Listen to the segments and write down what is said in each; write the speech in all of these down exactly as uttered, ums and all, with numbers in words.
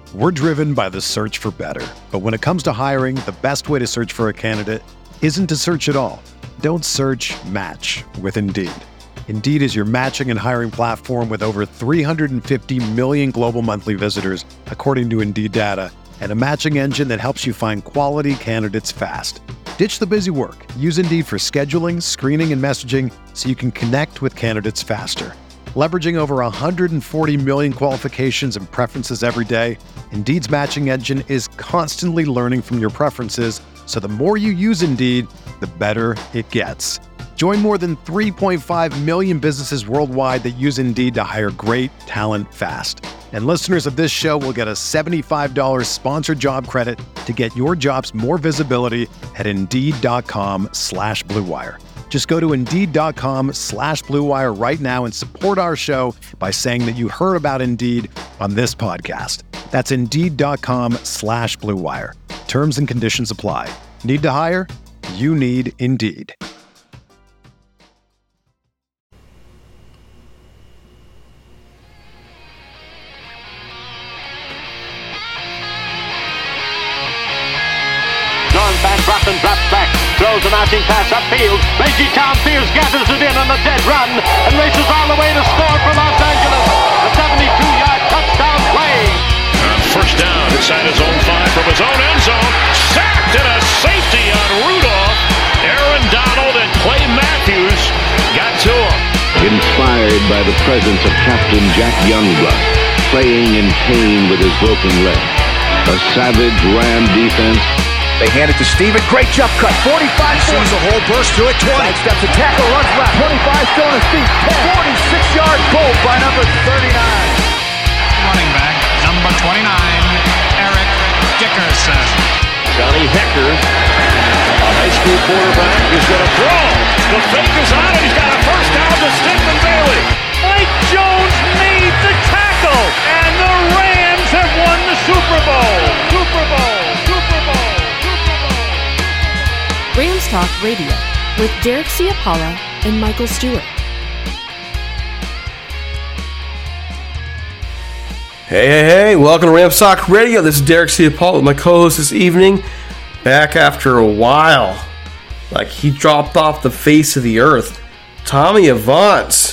We're driven by the search for better. But when it comes to hiring, the best way to search for a candidate isn't to search at all. Don't search, match with Indeed. Indeed is your matching and hiring platform with over three hundred fifty million global monthly visitors, according to Indeed data, and a matching engine that helps you find quality candidates fast. Ditch the busy work. Use Indeed for scheduling, screening, and messaging so you can connect with candidates faster. Leveraging over one hundred forty million qualifications and preferences every day, Indeed's matching engine is constantly learning from your preferences, so the more you use Indeed, the better it gets. Join more than three point five million businesses worldwide that use Indeed to hire great talent fast. And listeners of this show will get a seventy-five dollars sponsored job credit to get your jobs more visibility at Indeed.com slash Blue Wire. Just go to Indeed.com slash Blue Wire right now and support our show by saying that you heard about Indeed on this podcast. That's Indeed.com slash Blue Wire. Terms and conditions apply. Need to hire? You need Indeed. Broughton drops back, throws an arching pass upfield. Reggie Tom Fears gathers it in on a dead run and races all the way to score for Los Angeles. A seventy-two-yard touchdown play. Uh, first down inside his own five from his own end zone. Sacked and a safety on Rudolph. Aaron Donald and Clay Matthews got to him. Inspired by the presence of Captain Jack Youngblood, playing in pain with his broken leg. A savage Ram defense. They hand it to Steven. Great jump cut. forty-five. He sees a whole burst to it. twenty. Steps a tackle. Runs left. twenty-five. Still on his feet. forty-six yard goal by number thirty-nine. Running back, number twenty-nine, Eric Dickerson. Johnny Hecker, a high school quarterback, is going to throw. The fake is on it. He's got a first down to Stephen Bailey. Mike Jones made the tackle, and the Rams have won the Super Bowl. Super Bowl. Super Bowl. Rams Talk Radio with Derek Ciapala and Michael Stewart. Hey, hey, hey, welcome to Rams Talk Radio. This is Derek Ciapala with my co-host this evening. Back after a while. Like he dropped off the face of the earth. Tommy Avance.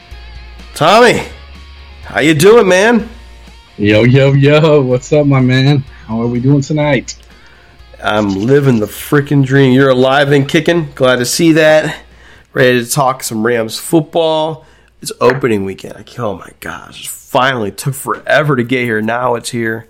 Tommy, how you doing, man? Yo, yo, yo. What's up, my man? How are we doing tonight? I'm living the freaking dream. You're alive and kicking. Glad to see that. Ready to talk some Rams football. It's opening weekend. Like, oh my gosh. It finally took forever to get here. Now it's here.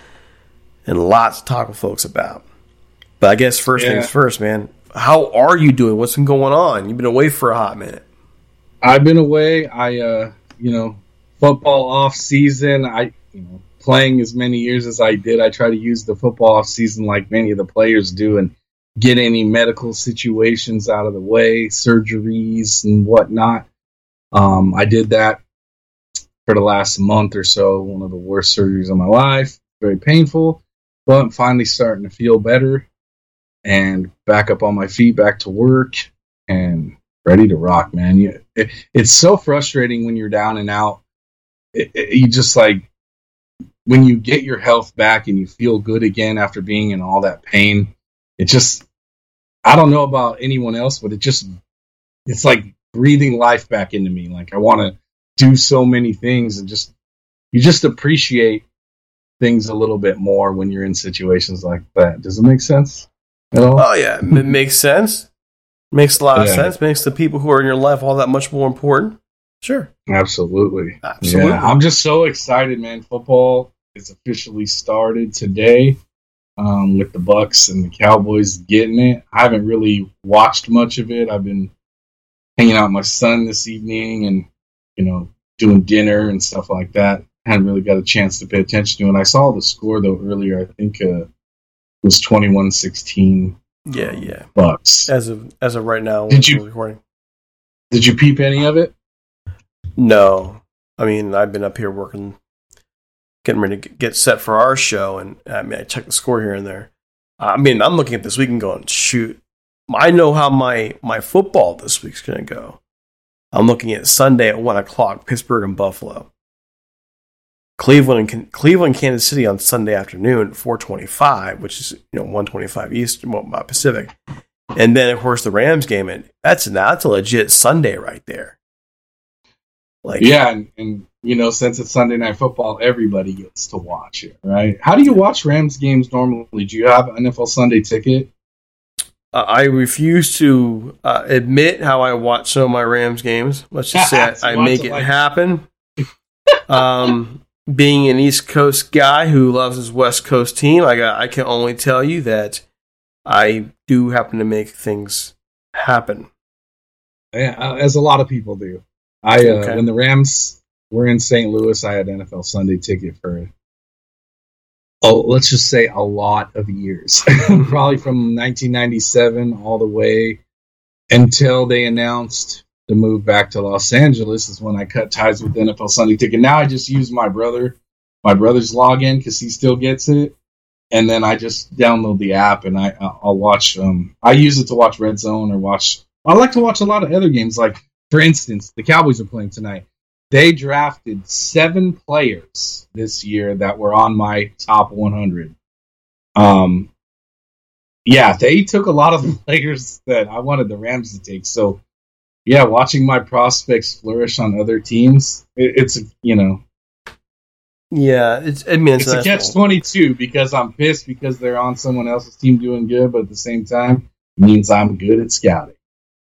And lots to talk with folks about. But I guess first yeah. things first, man. How are you doing? What's been going on? You've been away for a hot minute. I've been away. I, uh, you know, football off season. I, you know, playing as many years as I did, I try to use the football off season like many of the players do and get any medical situations out of the way, surgeries and whatnot. Um, I did that for the last month or so, one of the worst surgeries of my life. Very painful, but I'm finally starting to feel better and back up on my feet, back to work and ready to rock, man. You, it, it's so frustrating when you're down and out. It, it, you just like, when you get your health back and you feel good again after being in all that pain, it just, I don't know about anyone else, but it just, it's like breathing life back into me. Like I want to do so many things and just, you just appreciate things a little bit more when you're in situations like that. Does it make sense at all? Oh yeah, it makes sense. Makes a lot of yeah. sense. Makes the people who are in your life all that much more important. Sure. Absolutely. Absolutely. Yeah, I'm just so excited, man. Football is officially started today um, with the Bucks and the Cowboys getting it. I haven't really watched much of it. I've been hanging out with my son this evening and, you know, doing dinner and stuff like that. I hadn't really got a chance to pay attention to it. And I saw the score, though, earlier. I think uh, it was twenty-one sixteen. Yeah, yeah. Bucks. As of as of right now, did you recording. Did you peep any of it? No. I mean, I've been up here working, getting ready to get set for our show, and I mean, I check the score here and there. I mean, I'm looking at this week and going, shoot, I know how my, my football this week's going to go. I'm looking at Sunday at one o'clock, Pittsburgh and Buffalo. Cleveland and Cleveland, Kansas City on Sunday afternoon at four twenty-five, which is you know one twenty-five Eastern, well, Pacific, and then of course the Rams game. And that's that's a legit Sunday right there. Like yeah, and, and you know since it's Sunday Night Football, everybody gets to watch it, right? How do you watch Rams games normally? Do you have an N F L Sunday ticket? Uh, I refuse to uh, admit how I watch some of my Rams games. Let's just say I, I make it like happen. um. Being an East Coast guy who loves his West Coast team, I got, I can only tell you that I do happen to make things happen. Yeah, as a lot of people do. I uh, okay. When the Rams were in Saint Louis, I had an N F L Sunday ticket for, oh, let's just say a lot of years. Probably from nineteen ninety-seven all the way until they announced the move back to Los Angeles is when I cut ties with the N F L Sunday ticket. Now I just use my brother, my brother's login because he still gets it, and then I just download the app and I I'll watch. Um, I use it to watch Red Zone or watch. I like to watch a lot of other games. Like for instance, the Cowboys are playing tonight. They drafted seven players this year that were on my top one hundred. Um, yeah, they took a lot of the players that I wanted the Rams to take. So. Yeah, watching my prospects flourish on other teams, it, it's, you know. Yeah, it's, I mean, it's, it's a catch twenty-two because I'm pissed because they're on someone else's team doing good, but at the same time, it means I'm good at scouting.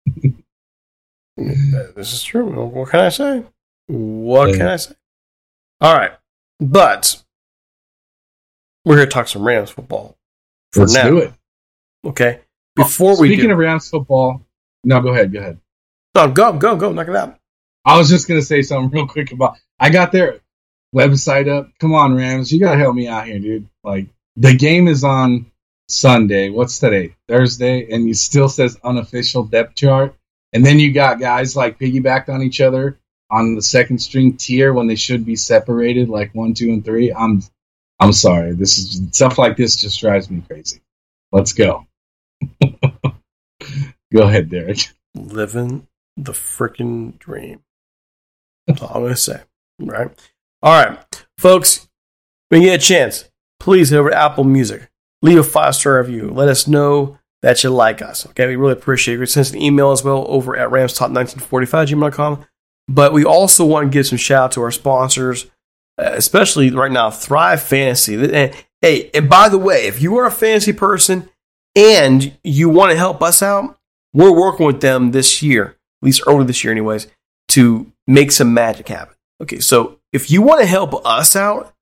This is true. What can I say? What yeah. can I say? All right, but we're here to talk some Rams football for Let's now. do it. Okay, before oh, we Speaking do. of Rams football, no, go ahead, go ahead. No, go, go, go, knock it out. I was just going to say something real quick about, I got their website up. Come on, Rams. You got to help me out here, dude. Like, the game is on Sunday. What's today? Thursday. And it still says unofficial depth chart. And then you got guys like piggybacked on each other on the second string tier when they should be separated, like one, two, and three. I'm, I'm sorry. This is stuff like this just drives me crazy. Let's go. Go ahead, Derek. Living the freaking dream. That's all I'm going to say. Right? All right. Folks, when you get a chance, please head over to Apple Music. Leave a five-star review. Let us know that you like us. Okay? We really appreciate it. You can send us an email as well over at ramstop nineteen forty-five gmail dot com. But we also want to give some shout out to our sponsors, especially right now, Thrive Fantasy. And, hey, and by the way, if you are a fantasy person and you want to help us out, we're working with them this year, at least early this year anyways, to make some magic happen. Okay, so if you want to help us out,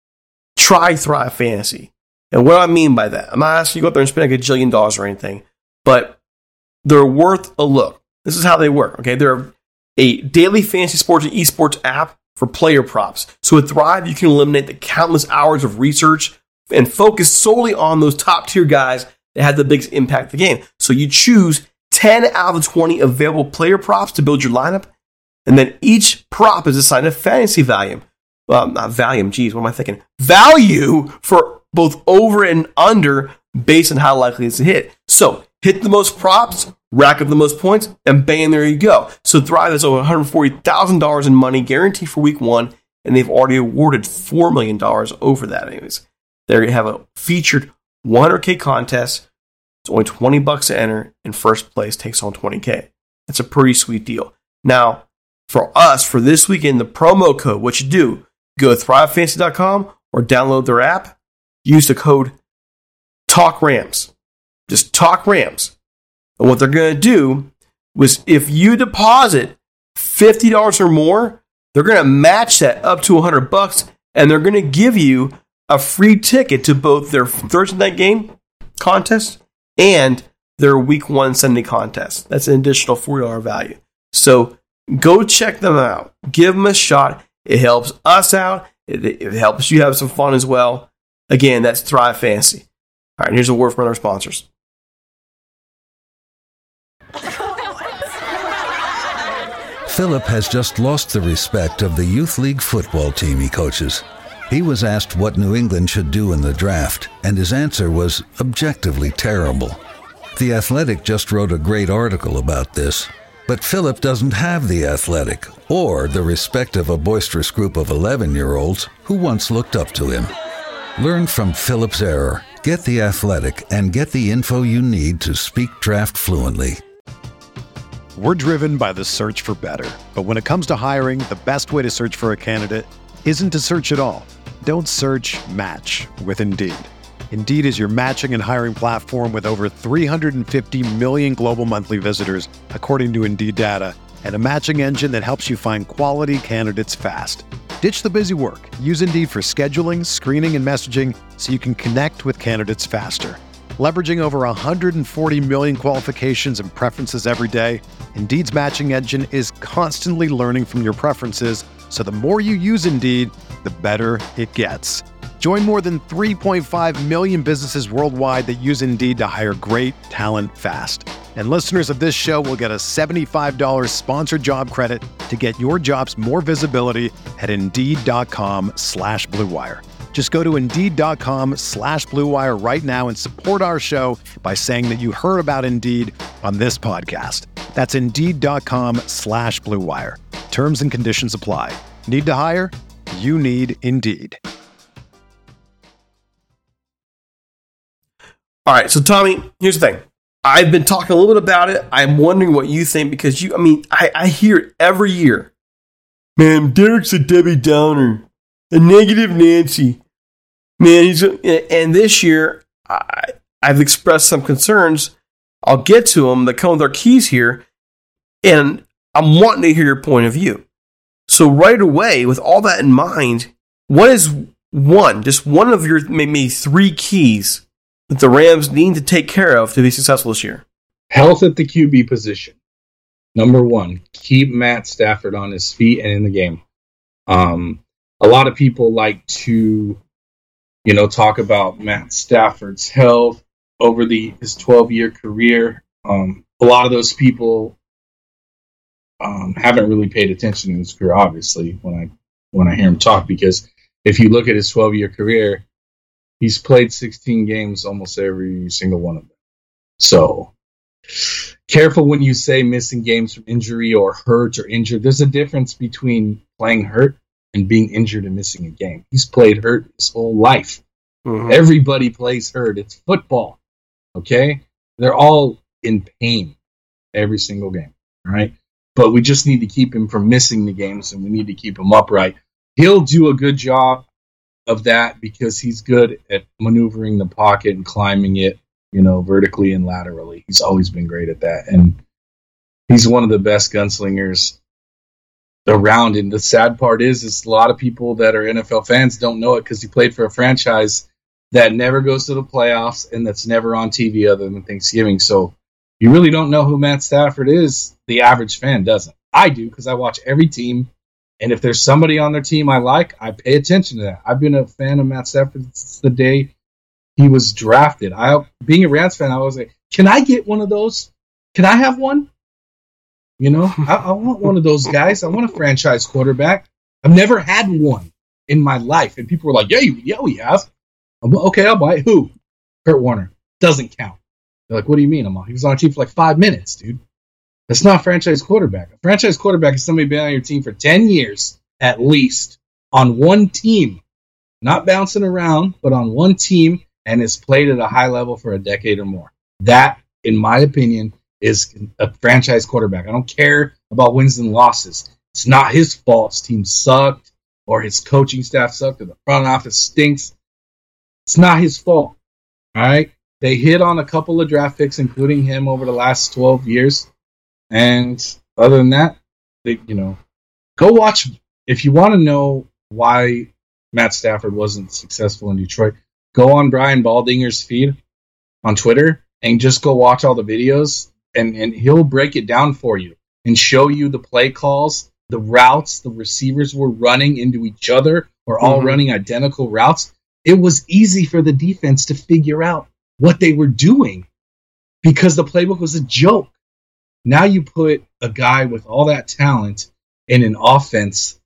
try Thrive Fantasy. And what do I mean by that? I'm not asking you to go up there and spend like a jillion dollars or anything, but they're worth a look. This is how they work, okay? They're a daily fantasy sports and esports app for player props. So with Thrive, you can eliminate the countless hours of research and focus solely on those top-tier guys that had the biggest impact of the game. So you choose ten out of twenty available player props to build your lineup, and then each prop is assigned a fantasy value. Well, not volume, geez, what am I thinking? Value for both over and under based on how likely it's to hit. So hit the most props, rack up the most points, and bam, there you go. So Thrive has over one hundred forty thousand dollars in money guaranteed for week one, and they've already awarded four million dollars over that. Anyways, there you have a featured one hundred K contest. It's only twenty bucks to enter, and first place takes home twenty K. That's a pretty sweet deal. Now, for us, for this weekend, the promo code, what you do, go to thrive fantasy dot com or download their app. Use the code TALKRAMS. Just TALKRAMS. And what they're going to do was if you deposit fifty dollars or more, they're going to match that up to one hundred bucks, and they're going to give you a free ticket to both their Thursday night game contest and their week one Sunday contest. That's an additional forty dollars value. So go check them out. Give them a shot. It helps us out. It, it helps you have some fun as well. Again, that's Thrive Fantasy. All right, here's a word from our sponsors. Philip has just lost the respect of the youth league football team he coaches. He was asked what New England should do in the draft, and his answer was objectively terrible. The Athletic just wrote a great article about this. But Philip doesn't have the athletic or the respect of a boisterous group of eleven-year-olds who once looked up to him. Learn from Philip's error, get the athletic, and get the info you need to speak draft fluently. We're driven by the search for better. But when it comes to hiring, the best way to search for a candidate isn't to search at all. Don't search, match with Indeed. Indeed is your matching and hiring platform with over three hundred fifty million global monthly visitors, according to Indeed data, and a matching engine that helps you find quality candidates fast. Ditch the busy work. Use Indeed for scheduling, screening, and messaging so you can connect with candidates faster. Leveraging over one hundred forty million qualifications and preferences every day, Indeed's matching engine is constantly learning from your preferences, so the more you use Indeed, the better it gets. Join more than three point five million businesses worldwide that use Indeed to hire great talent fast. And listeners of this show will get a seventy-five dollars sponsored job credit to get your jobs more visibility at Indeed.com slash Blue Wire. Just go to Indeed.com slash Blue Wire right now and support our show by saying that you heard about Indeed on this podcast. That's Indeed.com slash Blue Wire. Terms and conditions apply. Need to hire? You need Indeed. All right, so Tommy, here's the thing. I've been talking a little bit about it. I'm wondering what you think because you, I mean, I, I hear it every year. Man, Derek's a Debbie Downer, a negative Nancy. Man, he's a, and this year I, I've expressed some concerns. I'll get to them that come with our keys here, and I'm wanting to hear your point of view. So right away, with all that in mind, what is one, just one of your maybe three keys that the Rams need to take care of to be successful this year? Health at the Q B position. Number one, keep Matt Stafford on his feet and in the game. Um, a lot of people like to, you know, talk about Matt Stafford's health over the his twelve-year career. Um, a lot of those people um, haven't really paid attention in his career, obviously, when I when I hear him talk, because if you look at his twelve-year career, he's played sixteen games, almost every single one of them. So careful when you say missing games from injury or hurt or injured. There's a difference between playing hurt and being injured and missing a game. He's played hurt his whole life. Mm-hmm. Everybody plays hurt. It's football. Okay? They're all in pain every single game. All right? But we just need to keep him from missing the games, and we need to keep him upright. He'll do a good job of that because he's good at maneuvering the pocket and climbing it, you know, vertically and laterally. He's always been great at that. And he's one of the best gunslingers around. And the sad part is, is a lot of people that are N F L fans don't know it because he played for a franchise that never goes to the playoffs and that's never on T V other than Thanksgiving. So you really don't know who Matt Stafford is. The average fan doesn't. I do because I watch every team. And if there's somebody on their team I like, I pay attention to that. I've been a fan of Matt Stafford since the day he was drafted. I, being a Rams fan, I was like, can I get one of those? Can I have one? You know, I, I want one of those guys. I want a franchise quarterback. I've never had one in my life. And people were like, yeah, you, yeah, we have. I'm, okay, I'll buy it. Who? Kurt Warner. Doesn't count. They're like, what do you mean? I'm on? He was on our team for like five minutes, dude. That's not a franchise quarterback. A franchise quarterback is somebody been on your team for ten years at least on one team, not bouncing around, but on one team and has played at a high level for a decade or more. That, in my opinion, is a franchise quarterback. I don't care about wins and losses. It's not his fault. His team sucked or his coaching staff sucked or the front office stinks. It's not his fault. All right? They hit on a couple of draft picks, including him, over the last twelve years. And other than that, they, you know, go watch. If you want to know why Matt Stafford wasn't successful in Detroit, go on Brian Baldinger's feed on Twitter and just go watch all the videos, and, and he'll break it down for you and show you the play calls, the routes the receivers were running into each other or all mm-hmm. running identical routes. It was easy for the defense to figure out what they were doing because the playbook was a joke. Now you put a guy with all that talent in an offense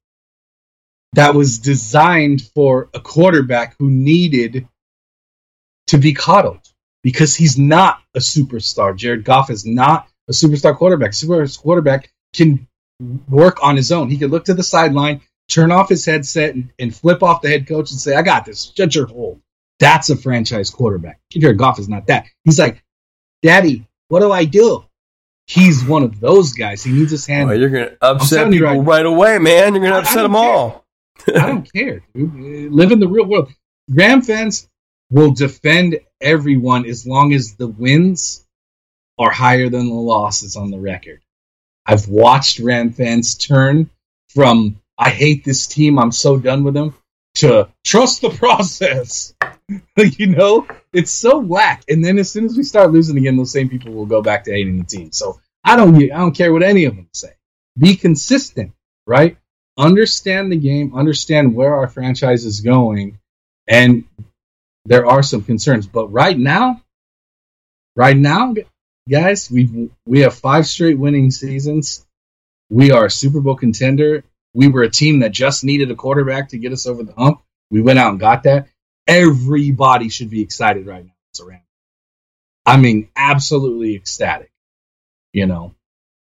that was designed for a quarterback who needed to be coddled because he's not a superstar. Jared Goff is not a superstar quarterback. Superstar quarterback can work on his own. He could look to the sideline, turn off his headset, and, and flip off the head coach and say, I got this. Shut your hole. That's a franchise quarterback. Jared Goff is not that. He's like, Daddy, what do I do? He's one of those guys. He needs his hand. Oh, you're going to upset people right, right away, man. You're going to upset them care. all. I don't care, dude. Live in the real world. Ram fans will defend everyone as long as the wins are higher than the losses on the record. I've watched Ram fans turn from, I hate this team, I'm so done with them, to trust the process. You know, it's so whack. And then as soon as we start losing again, those same people will go back to hating the team. So I don't, I don't care what any of them say. Be consistent, right? Understand the game, understand where our franchise is going, and there are some concerns. But right now, right now, guys, we we have five straight winning seasons. We are a Super Bowl contender. We were a team that just needed a quarterback to get us over the hump. We went out and got that. Everybody should be excited right now. It's around. I mean, absolutely ecstatic. You know.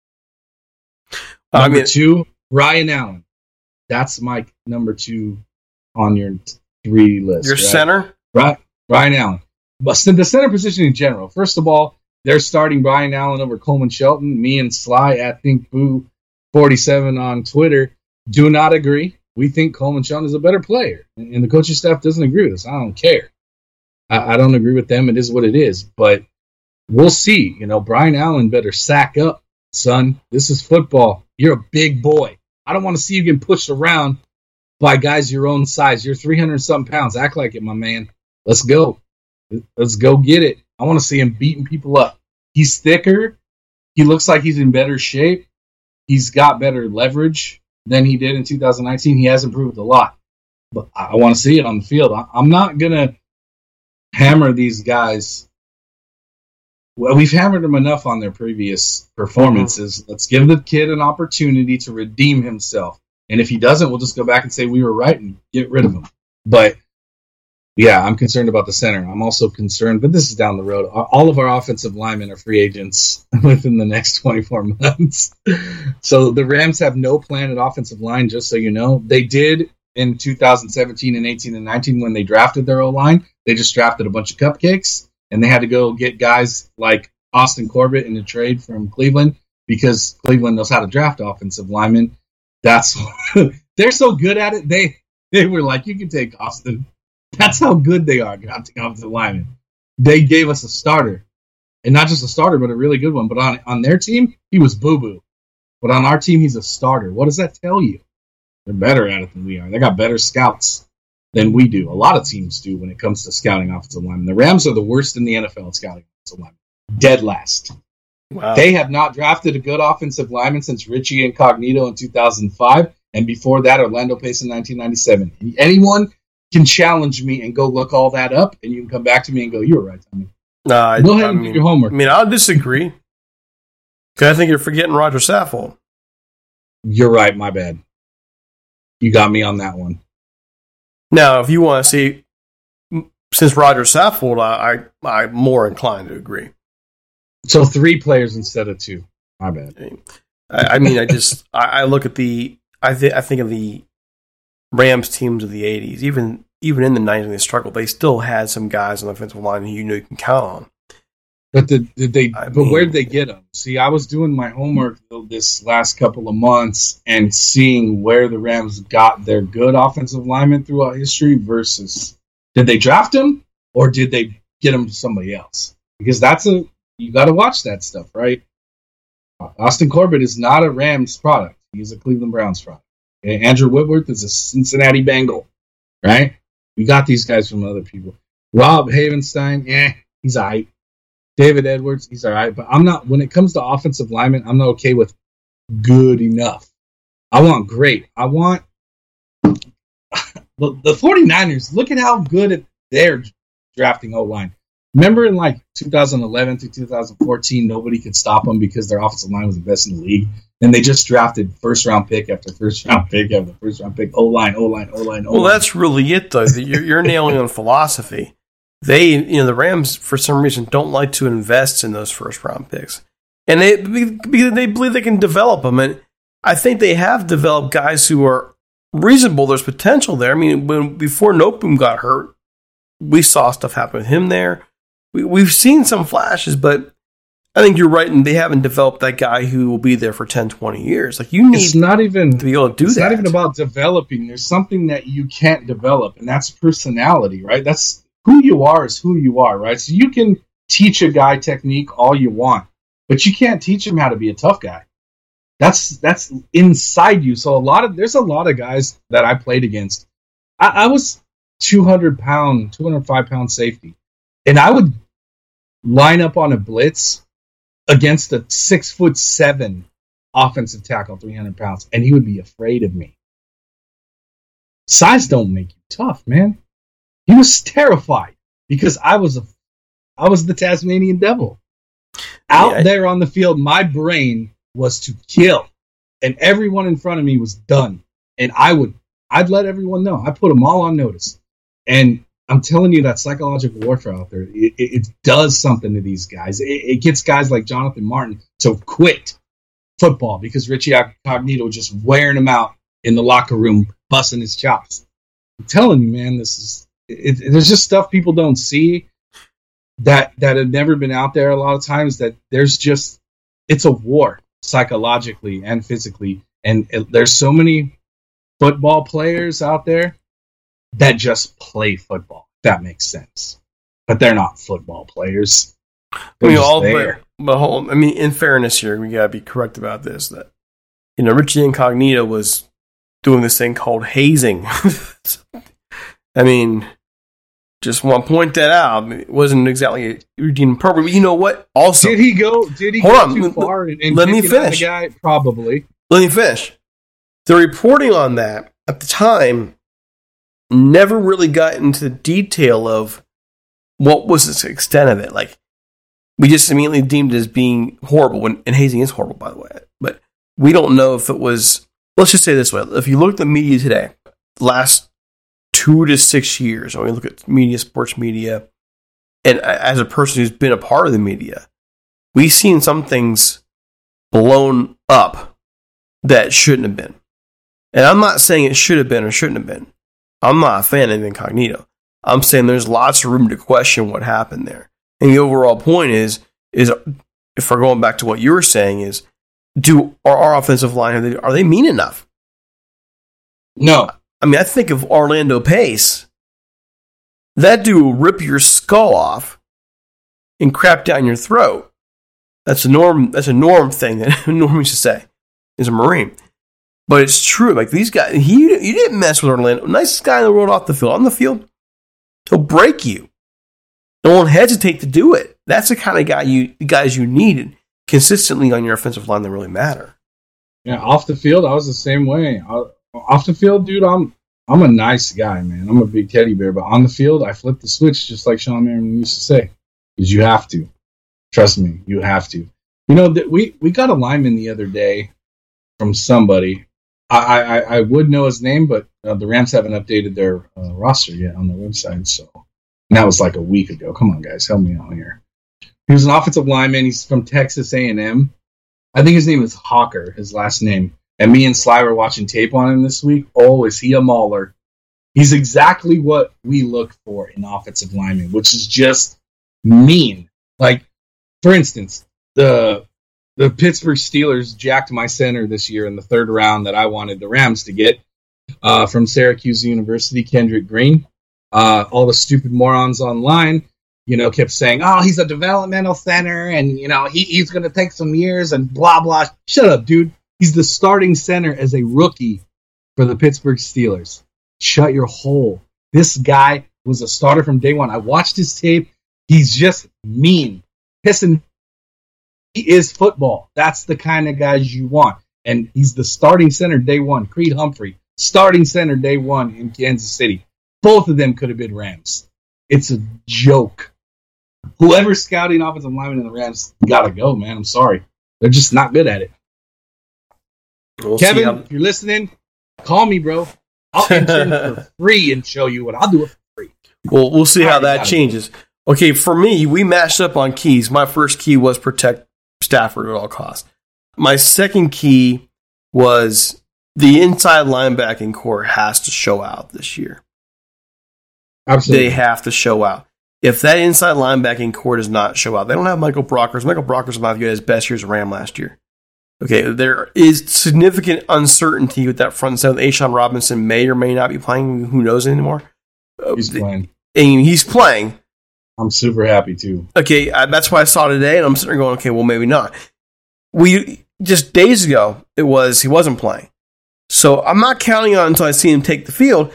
Number I mean, two, Ryan Allen. That's my number two on your three list. Your right? center? Right, Ryan Allen. But the center position in general. First of all, they're starting Ryan Allen over Coleman Shelton. Me and Sly at Think Boo forty-seven on Twitter do not agree. We think Coleman Shelton is a better player. And the coaching staff doesn't agree with us. I don't care. I, I don't agree with them. It is what it is. But we'll see. You know, Brian Allen better sack up, son. This is football. You're a big boy. I don't want to see you getting pushed around by guys your own size. You're three hundred something pounds. Act like it, my man. Let's go. Let's go get it. I want to see him beating people up. He's thicker. He looks like he's in better shape. He's got better leverage than he did in two thousand nineteen. He has improved a lot. But I want to see it on the field. I'm not going to hammer these guys. Well, we've hammered them enough on their previous performances. Mm-hmm. Let's give the kid an opportunity to redeem himself. And if he doesn't, we'll just go back and say we were right and get rid of him. But, yeah, I'm concerned about the center. I'm also concerned, but this is down the road. All of our offensive linemen are free agents within the next twenty-four months. So the Rams have no plan at offensive line, just so you know. They did in two thousand seventeen and eighteen and nineteen when they drafted their O-line. They just drafted a bunch of cupcakes, and they had to go get guys like Austin Corbett in a trade from Cleveland because Cleveland knows how to draft offensive linemen. That's they're so good at it. They they were like, you can take Austin. That's how good they are drafting offensive linemen. They gave us a starter, and not just a starter, but a really good one. But on on their team, he was boo-boo. But on our team, he's a starter. What does that tell you? They're better at it than we are. They got better scouts than we do. A lot of teams do when it comes to scouting offensive linemen. The Rams are the worst in the N F L at scouting offensive linemen. Dead last. Wow. They have not drafted a good offensive lineman since Richie Incognito in two thousand five, and before that, Orlando Pace in nineteen ninety-seven. Anyone can challenge me and go look all that up, and you can come back to me and go, you were right, Tommy. No, I, go ahead I and mean, do your homework. I mean, I'll disagree. Because I think you're forgetting Roger Saffold. You're right, my bad. You got me on that one. Now, if you want to see, since Roger Saffold, I, I, I'm more inclined to agree. So three players instead of two. My bad. I, I mean, I just, I, I look at the, I, th- I think of the Rams teams of the eighties, even even in the nineties when they struggled, they still had some guys on the offensive line who you know you can count on. But did, did they? I but mean, where did they get them? See, I was doing my homework this last couple of months and seeing where the Rams got their good offensive linemen throughout history versus did they draft them or did they get them to somebody else? Because that's a you got to watch that stuff, right? Austin Corbett is not a Rams product; he's a Cleveland Browns product. Okay? Andrew Whitworth is a Cincinnati Bengal, right? We got these guys from other people. Rob Havenstein, yeah, he's all right. David Edwards, he's all right. But I'm not, when it comes to offensive linemen, I'm not okay with good enough. I want great. I want the, the 49ers, look at how good they're drafting O-line. Remember in like two thousand eleven to two thousand fourteen, nobody could stop them because their offensive line was the best in the league. And they just drafted first round pick after first round pick after first round pick. O line, O line, O line, O line. Well, that's really it, though. You're, you're nailing on philosophy. They, you know, the Rams for some reason don't like to invest in those first round picks. And they because they believe they can develop them. And I think they have developed guys who are reasonable. There's potential there. I mean, when before Noteboom got hurt, we saw stuff happen with him there. We, we've seen some flashes, but I think you're right, and they haven't developed that guy who will be there for ten, twenty years. Like you need it's not even, to be able to do it's that. It's not even about developing. There's something that you can't develop, and that's personality, right? That's who you are is who you are, right? So you can teach a guy technique all you want, but you can't teach him how to be a tough guy. That's that's inside you. So a lot of there's a lot of guys that I played against. I, I was two hundred pound, two hundred five pound safety, and I would line up on a blitz against a six foot seven offensive tackle, three hundred pounds, and he would be afraid of me. Size don't make you tough, man. He was terrified because I was a, I was the Tasmanian devil. Out yeah, I, there on the field, my brain was to kill, and everyone in front of me was done. And I would, I'd let everyone know. I put them all on notice. And I'm telling you that psychological warfare out there, it, it, it does something to these guys. It, it gets guys like Jonathan Martin to quit football because Richie Incognito was just wearing him out in the locker room, busting his chops. I'm telling you, man, this is it, it, there's just stuff people don't see that that have never been out there a lot of times. That there's just it's a war psychologically and physically, and it, there's so many football players out there that just play football, if that makes sense. But they're not football players. They're we all, but, but hold, I mean, in fairness here, we gotta be correct about this. That you know, Richie Incognito was doing this thing called hazing. I mean, just want to point that out. It wasn't exactly a routine appropriate. But you know what? Also, did he go? Did he hold go on, too far? And, and let me finish. Guy? Probably. Let me finish. The reporting on that at the time never really got into the detail of what was the extent of it. Like, we just immediately deemed it as being horrible, when, and hazing is horrible, by the way. But we don't know if it was, let's just say this way. If you look at the media today, the last two to six years, or you look at media, sports media, and as a person who's been a part of the media, we've seen some things blown up that shouldn't have been. And I'm not saying it should have been or shouldn't have been. I'm not a fan of Incognito. I'm saying there's lots of room to question what happened there. And the overall point is, is if we're going back to what you were saying, is do are our offensive line, are they, are they mean enough? No. I mean, I think of Orlando Pace. That dude will rip your skull off and crap down your throat. That's a norm. That's a norm thing that Norm used to say as a Marine. But it's true. Like these guys, he you didn't mess with Orlando. Nicest guy in the world off the field. On the field, he'll break you. Don't hesitate to do it. That's the kind of guy you guys you needed consistently on your offensive line that really matter. Yeah, off the field, I was the same way. I, off the field, dude, I'm I'm a nice guy, man. I'm a big teddy bear. But on the field, I flip the switch just like Sean Merriman used to say. Because you have to. Trust me, you have to. You know, th- we, we got a lineman the other day from somebody. I, I, I would know his name, but uh, the Rams haven't updated their uh, roster yet on their website. So and that was like a week ago. Come on, guys, help me out here. He was an offensive lineman. He's from Texas A and M. I think his name is Hawker, his last name. And me and Sly were watching tape on him this week. Oh, is he a mauler? He's exactly what we look for in offensive linemen, which is just mean. Like, for instance, the the Pittsburgh Steelers jacked my center this year in the third round that I wanted the Rams to get uh, from Syracuse University, Kendrick Green. Uh, all the stupid morons online, you know, kept saying, oh, he's a developmental center and, you know, he, he's going to take some years and blah, blah. Shut up, dude. He's the starting center as a rookie for the Pittsburgh Steelers. Shut your hole. This guy was a starter from day one. I watched his tape. He's just mean. Pissing. He is football. That's the kind of guys you want. And he's the starting center day one. Creed Humphrey, starting center day one in Kansas City. Both of them could have been Rams. It's a joke. Whoever's scouting offensive linemen in the Rams gotta go, man. I'm sorry. They're just not good at it. We'll Kevin, how... if you're listening, call me, bro. I'll intern for free and show you what I'll do it for free. Well, we'll see how that changes. Okay, for me, we matched up on keys. My first key was protect Stafford at all costs. My second key was the inside linebacking core has to show out this year. Absolutely. They have to show out. If that inside linebacking core does not show out, they don't have Michael Brockers. Michael Brockers was not good his best year as a Ram last year. Okay, there is significant uncertainty with that front seven. Ashawn Robinson may or may not be playing. Who knows anymore? He's playing. And he's playing. I'm super happy too. Okay, I, that's why I saw today, and I'm sitting there going, okay, well, maybe not. We just days ago, it was he wasn't playing. So I'm not counting on until I see him take the field.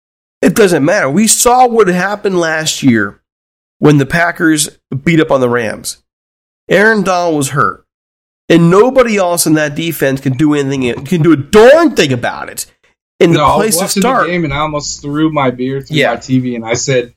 It doesn't matter. We saw what happened last year when the Packers beat up on the Rams. Aaron Donald was hurt. And nobody else in that defense can do anything, can do a darn thing about it. In the no, place I was to watching start. the game and I almost threw my beer through Yeah. my T V, and I said,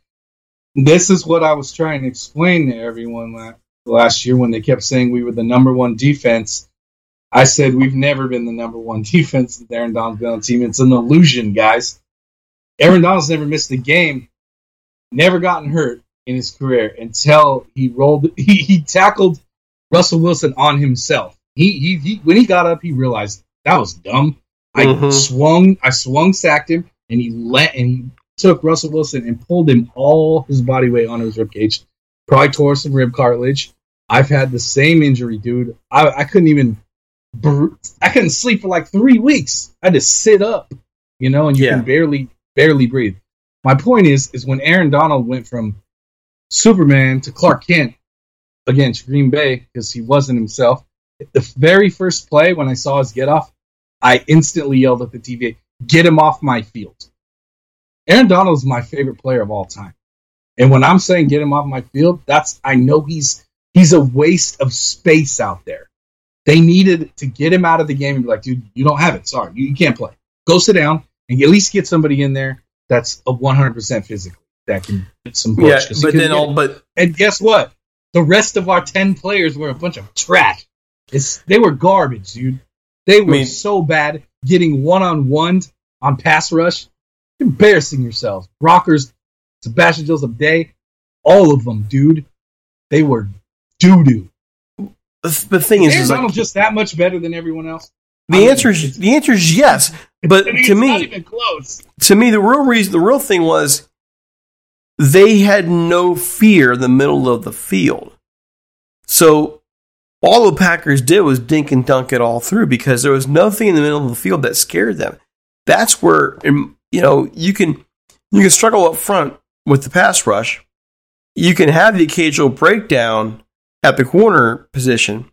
this is what I was trying to explain to everyone la- last year when they kept saying we were the number one defense. I said, we've never been the number one defense that Aaron Donald's been on the team. It's an illusion, guys. Aaron Donald's never missed a game, never gotten hurt in his career until he rolled, he, he tackled Russell Wilson on himself. He, he, he when he got up, he realized that was dumb. I Mhm. swung, I swung, sacked him, and he let and he took Russell Wilson and pulled him all his body weight onto his ribcage. Probably tore some rib cartilage. I've had the same injury, dude. I, I couldn't even, br- I couldn't sleep for like three weeks. I had to sit up, you know, and you Yeah. can barely, barely breathe. My point is, is when Aaron Donald went from Superman to Clark Kent against Green Bay because he wasn't himself. The very first play when I saw his get off, I instantly yelled at the T V, "Get him off my field!" Aaron Donald is my favorite player of all time, and when I'm saying get him off my field, that's I know he's he's a waste of space out there. They needed to get him out of the game and be like, "Dude, you don't have it. Sorry, you, you can't play. Go sit down and at least get somebody in there that's a one hundred percent physical that can get some push." Yeah, 'Cause but he then couldn't all get it. but And guess what? The rest of our ten players were a bunch of trash. It's, they were garbage, dude. They were I mean- so bad getting one-on-ones on pass rush. Embarrassing yourselves. Rockers, Sebastian Joseph Day, all of them, dude. They were doo-doo. the, the thing is, Aaron is like, Donald just that much better than everyone else? I the mean, answer is it's- the answer is yes. But I mean, to it's not me, even close. to me, the real reason, the real thing was they had no fear in the middle of the field. So all the Packers did was dink and dunk it all through because there was nothing in the middle of the field that scared them. That's where, you know, you can you can struggle up front with the pass rush. You can have the occasional breakdown at the corner position,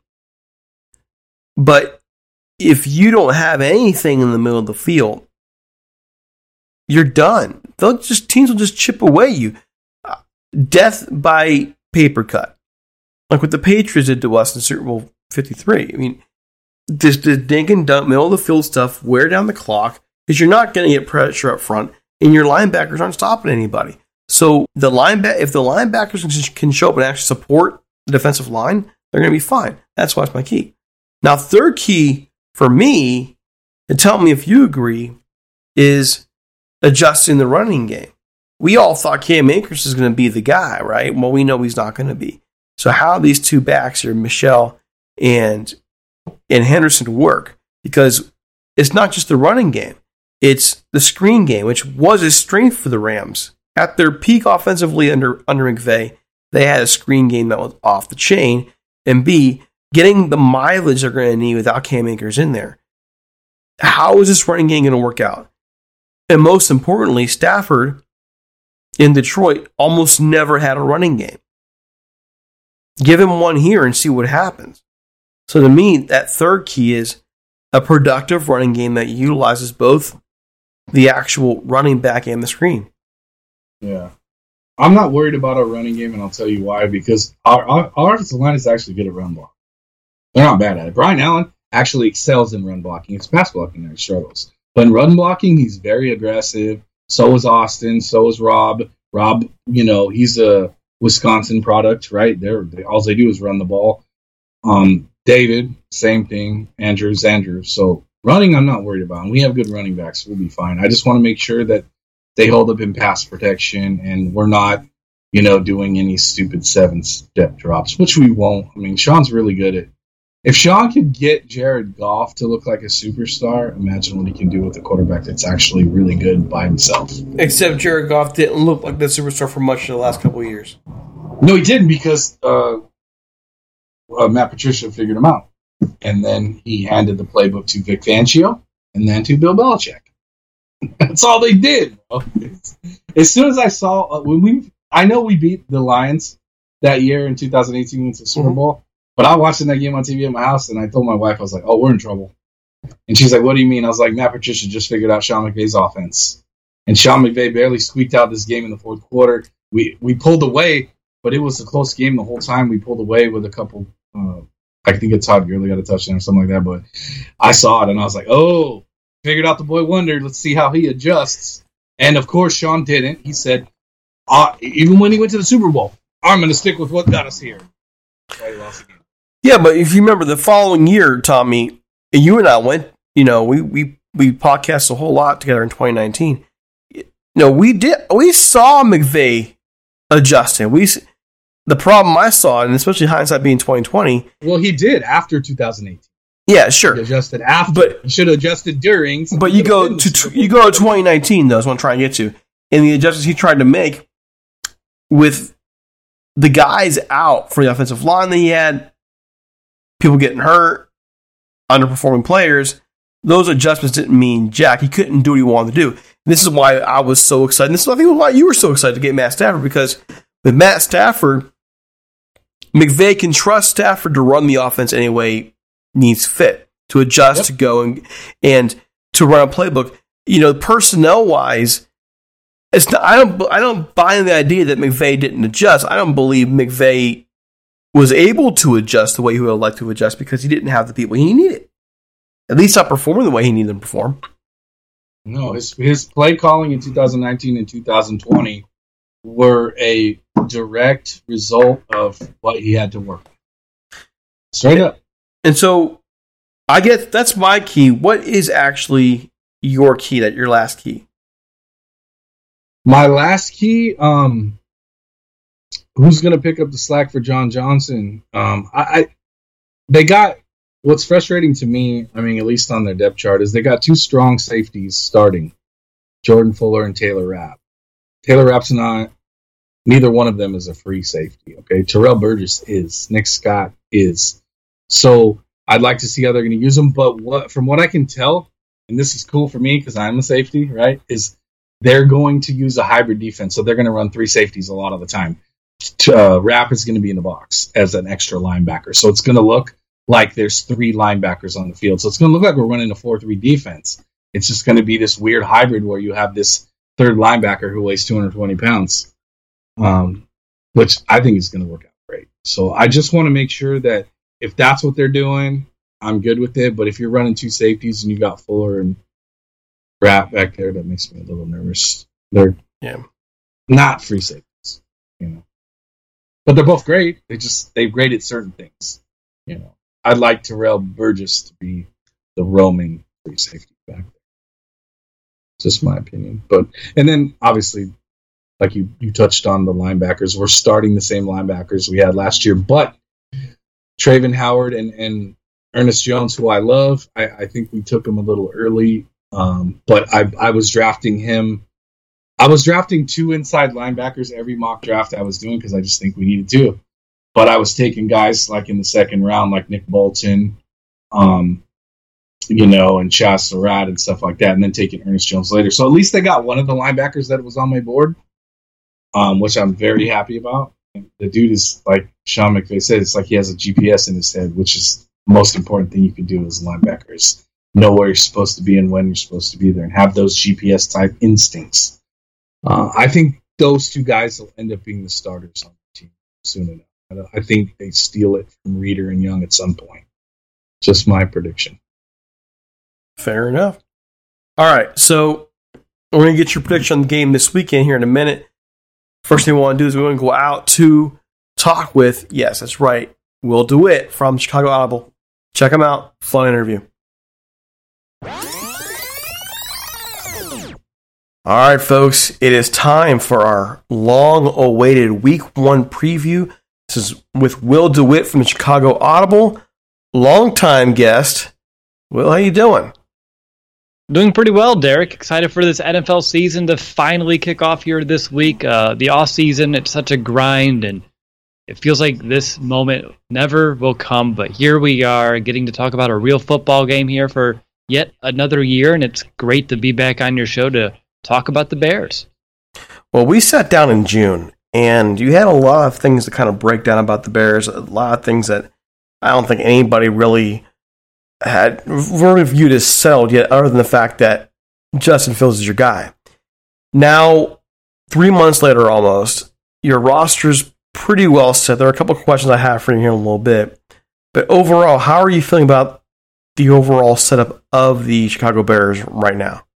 but if you don't have anything in the middle of the field, you're done. They'll just teams will just chip away you. Uh, death by paper cut, like what the Patriots did to us in Super Bowl fifty-three. I mean, this the dink and dunk, middle of the field stuff, wear down the clock because you're not going to get pressure up front, and your linebackers aren't stopping anybody. So the lineback, if the linebackers can show up and actually support the defensive line, they're going to be fine. That's why it's my key. Now, third key for me, and tell me if you agree, is adjusting the running game. We all thought Cam Akers is going to be the guy, right? Well, we know he's not going to be. So how these two backs here, Michelle and and Henderson, work? Because it's not just the running game. It's the screen game, which was a strength for the Rams. At their peak offensively under, under McVay, they had a screen game that was off the chain. And B, getting the mileage they're going to need without Cam Akers in there. How is this running game going to work out? And most importantly, Stafford in Detroit almost never had a running game. Give him one here and see what happens. So to me, that third key is a productive running game that utilizes both the actual running back and the screen. Yeah. I'm not worried about our running game, and I'll tell you why. Because our, our, our offensive line is actually good at run blocking. They're not bad at it. Brian Allen actually excels in run blocking. It's pass blocking that he struggles. But in run blocking, he's very aggressive. So is Austin. So is Rob. Rob, you know, he's a Wisconsin product, right? They're, they, all they do is run the ball. Um, David, same thing. Andrews, Andrews. So running, I'm not worried about. And we have good running backs. We'll be fine. I just want to make sure that they hold up in pass protection and we're not, you know, doing any stupid seven-step drops, which we won't. I mean, Sean's really good at If Sean could get Jared Goff to look like a superstar, imagine what he can do with a quarterback that's actually really good by himself. Except Jared Goff didn't look like the superstar for much of the last couple of years. No, he didn't because uh, uh, Matt Patricia figured him out. And then he handed the playbook to Vic Fangio and then to Bill Belichick. That's all they did. As soon as I saw, uh, when we, I know we beat the Lions that year in two thousand eighteen went to the Super Bowl. Mm-hmm. But I watched that game on T V at my house, and I told my wife, I was like, oh, we're in trouble. And she's like, what do you mean? I was like, Matt Patricia just figured out Sean McVay's offense. And Sean McVay barely squeaked out this game in the fourth quarter. We we pulled away, but it was a close game the whole time. We pulled away with a couple, uh, I think it's Todd Gurley got a touchdown or something like that. But I saw it, and I was like, oh, figured out the boy wonder. Let's see how he adjusts. And, of course, Sean didn't. He said, uh, even when he went to the Super Bowl, I'm going to stick with what got us here. That's why he lost the game. Yeah, but if you remember the following year, Tommy, you and I went, you know, we we, we podcasted a whole lot together in twenty nineteen. You know, we did we saw McVay adjusting. We the problem I saw, and especially hindsight being twenty twenty. Well, he did after two thousand eighteen. Yeah, sure. He adjusted after, but he should have adjusted during. But you go to you go to twenty nineteen, though. Is what I'm trying to get to, and the adjustments he tried to make with the guys out for the offensive line that he had. People getting hurt, underperforming players, those adjustments didn't mean jack. He couldn't do what he wanted to do. And this is why I was so excited. This is, I think, why you were so excited to get Matt Stafford, because with Matt Stafford, McVay can trust Stafford to run the offense any way needs fit, to adjust, yep. to go, and, and to run a playbook. You know, personnel-wise, it's not, I don't I don't buy into the idea that McVay didn't adjust. I don't believe McVay was able to adjust the way he would like to adjust because he didn't have the people he needed. At least not performing the way he needed them to perform. No, his his play calling in two thousand nineteen and two thousand twenty were a direct result of what he had to work with. Straight up. And so, I guess that's my key. What is actually your key, that your last key? My last key, um... who's going to pick up the slack for John Johnson? Um, I, I they got what's frustrating to me. I mean, at least on their depth chart, is they got two strong safeties starting, Jordan Fuller and Taylor Rapp. Taylor Rapp's not. Neither one of them is a free safety. Okay, Terrell Burgess is. Nick Scott is. So I'd like to see how they're going to use them. But what, from what I can tell, and this is cool for me because I'm a safety, right? Is they're going to use a hybrid defense, so they're going to run three safeties a lot of the time. Uh, Rapp is going to be in the box as an extra linebacker. So it's going to look like there's three linebackers on the field. So it's going to look like we're running a four three defense. It's just going to be this weird hybrid where you have this third linebacker who weighs two hundred twenty pounds, um, which I think is going to work out great. So I just want to make sure that if that's what they're doing, I'm good with it. But if you're running two safeties and you got Fuller and Rapp back there, that makes me a little nervous. They're yeah. not free safeties, you know. But they're both great. They just they've graded certain things. You know, I'd like Terrell Burgess to be the roaming free safety back there. Just my opinion. But and then obviously, like you, you touched on the linebackers. We're starting the same linebackers we had last year, but Traven Howard and, and Ernest Jones, who I love, I, I think we took him a little early. Um, but I I was drafting him. I was drafting two inside linebackers every mock draft I was doing because I just think we needed to. But I was taking guys like in the second round, like Nick Bolton, um, you know, and Chaz Surratt and stuff like that, and then taking Ernest Jones later. So at least they got one of the linebackers that was on my board, um, which I'm very happy about. And the dude is, like Sean McVay said, it's like he has a G P S in his head, which is the most important thing you can do as a linebacker is know where you're supposed to be and when you're supposed to be there and have those G P S-type instincts. Uh, I think those two guys will end up being the starters on the team soon enough. I think they steal it from Reeder and Young at some point. Just my prediction. Fair enough. All right, so we're going to get your prediction on the game this weekend here in a minute. First thing we want to do is we want to go out to talk with, yes, that's right, Will DeWitt from Chicago Audible. Check him out. Fun interview. All right, folks, it is time for our long-awaited Week One preview. This is with Will DeWitt from the Chicago Audible. longtime guest. Will, how you doing? Doing pretty well, Derek. Excited for this N F L season to finally kick off here this week. Uh, the off season, it's such a grind, and it feels like this moment never will come. But here we are, getting to talk about a real football game here for yet another year, and it's great to be back on your show to talk about the Bears. Well, we sat down in June, and you had a lot of things to kind of break down about the Bears. A lot of things that I don't think anybody really had really viewed as settled yet, other than the fact that Justin Fields is your guy. Now, three months later almost, your roster's pretty well set. There are a couple of questions I have for you here in a little bit. But overall, how are you feeling about the overall setup of the Chicago Bears right now?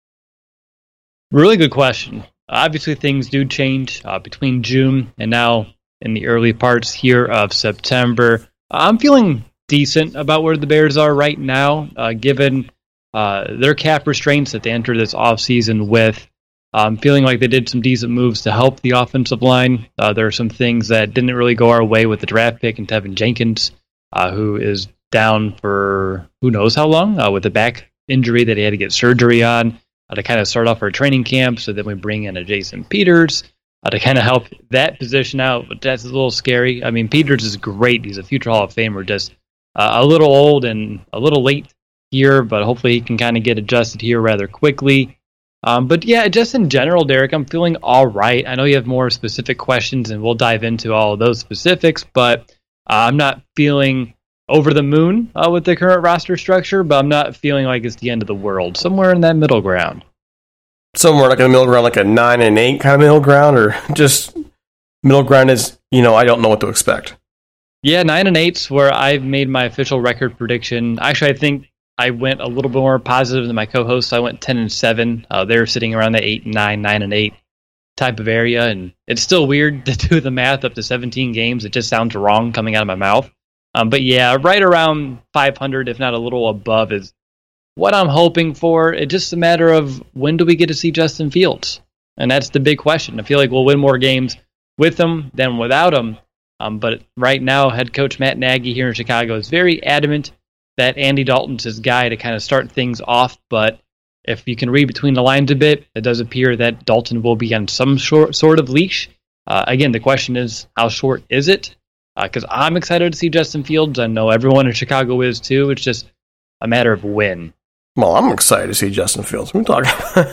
Really good question. Obviously, things do change uh, between June and now in the early parts here of September. I'm feeling decent about where the Bears are right now, uh, given uh, their cap restraints that they entered this offseason with. I'm feeling like they did some decent moves to help the offensive line. Uh, there are some things that didn't really go our way with the draft pick and Tevin Jenkins, uh, who is down for who knows how long uh, with a back injury that he had to get surgery on uh, to kind of start off our training camp. So then we bring in a Jason Peters uh, to kind of help that position out. But that's a little scary. I mean, Peters is great. He's a future Hall of Famer, just Uh, a little old and a little late here, but hopefully he can kind of get adjusted here rather quickly. Um, but yeah, just in general, Derek, I'm feeling all right. I know you have more specific questions, and we'll dive into all of those specifics, but uh, I'm not feeling over the moon uh, with the current roster structure, but I'm not feeling like it's the end of the world. Somewhere in that middle ground. Somewhere like in the middle ground, like a nine and eight kind of middle ground, or just middle ground is, you know, I don't know what to expect. Yeah, nine and eight's where I've made my official record prediction. Actually, I think I went a little bit more positive than my co-hosts. I went ten and seven. Uh, they're sitting around the eight and nine, nine and eight type of area, and it's still weird to do the math up to seventeen games. It just sounds wrong coming out of my mouth. Um, but yeah, right around five hundred, if not a little above, is what I'm hoping for. It's just a matter of when do we get to see Justin Fields, and that's the big question. I feel like we'll win more games with him than without him. Um, but right now, head coach Matt Nagy here in Chicago is very adamant that Andy Dalton's his guy to kind of start things off. But if you can read between the lines a bit, it does appear that Dalton will be on some short, sort of leash. Uh, again, the question is, how short is it? Because uh, I'm excited to see Justin Fields. I know everyone in Chicago is too. It's just a matter of when. Well, I'm excited to see Justin Fields. We're talking.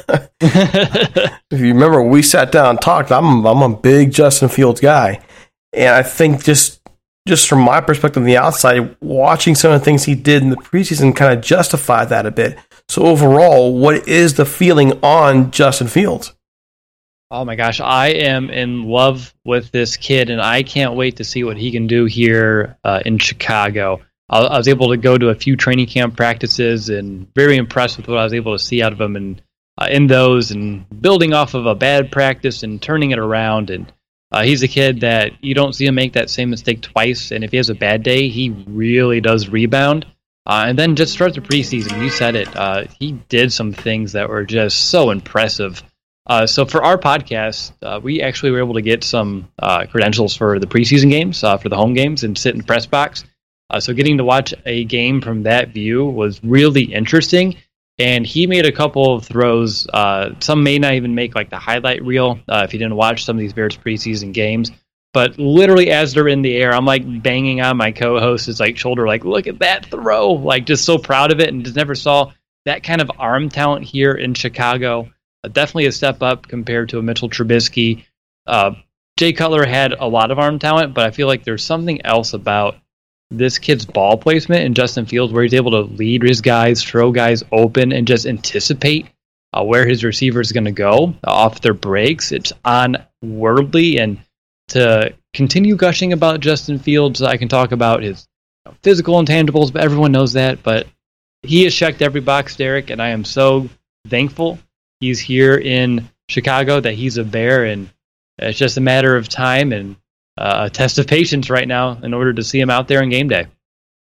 If you remember, we sat down and talked. I'm I'm a big Justin Fields guy. And I think just just from my perspective on the outside, watching some of the things he did in the preseason kind of justified that a bit. So overall, what is the feeling on Justin Fields? Oh my gosh, I am in love with this kid, and I can't wait to see what he can do here uh, in Chicago. I, I was able to go to a few training camp practices and very impressed with what I was able to see out of him and uh, in those, and building off of a bad practice and turning it around. And Uh, he's a kid that you don't see him make that same mistake twice, and if he has a bad day, he really does rebound. Uh, and then just start the preseason. You said it. Uh, he did some things that were just so impressive. Uh, so for our podcast, uh, we actually were able to get some uh, credentials for the preseason games, uh, for the home games, and sit in the press box. Uh, so getting to watch a game from that view was really interesting. And he made a couple of throws. Uh, some may not even make like the highlight reel uh, if you didn't watch some of these Bears preseason games. But literally as they're in the air, I'm like banging on my co-host's like shoulder, like, look at that throw. Like just so proud of it, and just never saw that kind of arm talent here in Chicago. Uh, definitely a step up compared to a Mitchell Trubisky. Uh, Jay Cutler had a lot of arm talent, but I feel like there's something else about this kid's ball placement in Justin Fields where he's able to lead his guys, throw guys open, and just anticipate uh, where his receiver is going to go uh, off their breaks. It's unworldly. And to continue gushing about Justin Fields, I can talk about his you know, physical intangibles, but everyone knows that. But he has checked every box, Derek, and I am so thankful he's here in Chicago, that he's a Bear, and it's just a matter of time and Uh, a test of patience right now in order to see him out there on game day.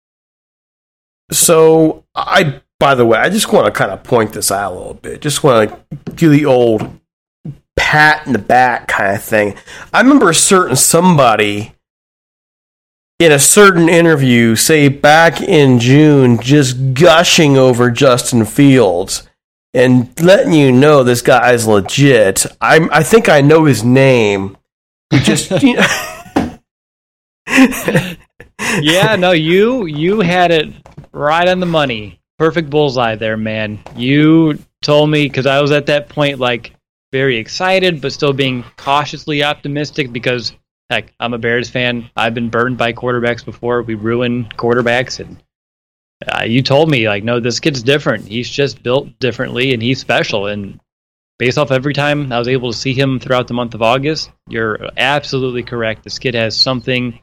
So, I, by the way, I just want to kind of point this out a little bit. Just want to do the old pat in the back kind of thing. I remember a certain somebody in a certain interview, say back in June, just gushing over Justin Fields and letting you know this guy's legit. I I think I know his name. You just you know. Yeah, no, you you had it right on the money. Perfect bullseye there, man. You told me, because I was at that point, like, very excited, but still being cautiously optimistic because, heck, I'm a Bears fan. I've been burned by quarterbacks before. We ruin quarterbacks, and uh, you told me, like, no, this kid's different. He's just built differently, and he's special. And based off every time I was able to see him throughout the month of August, you're absolutely correct. This kid has something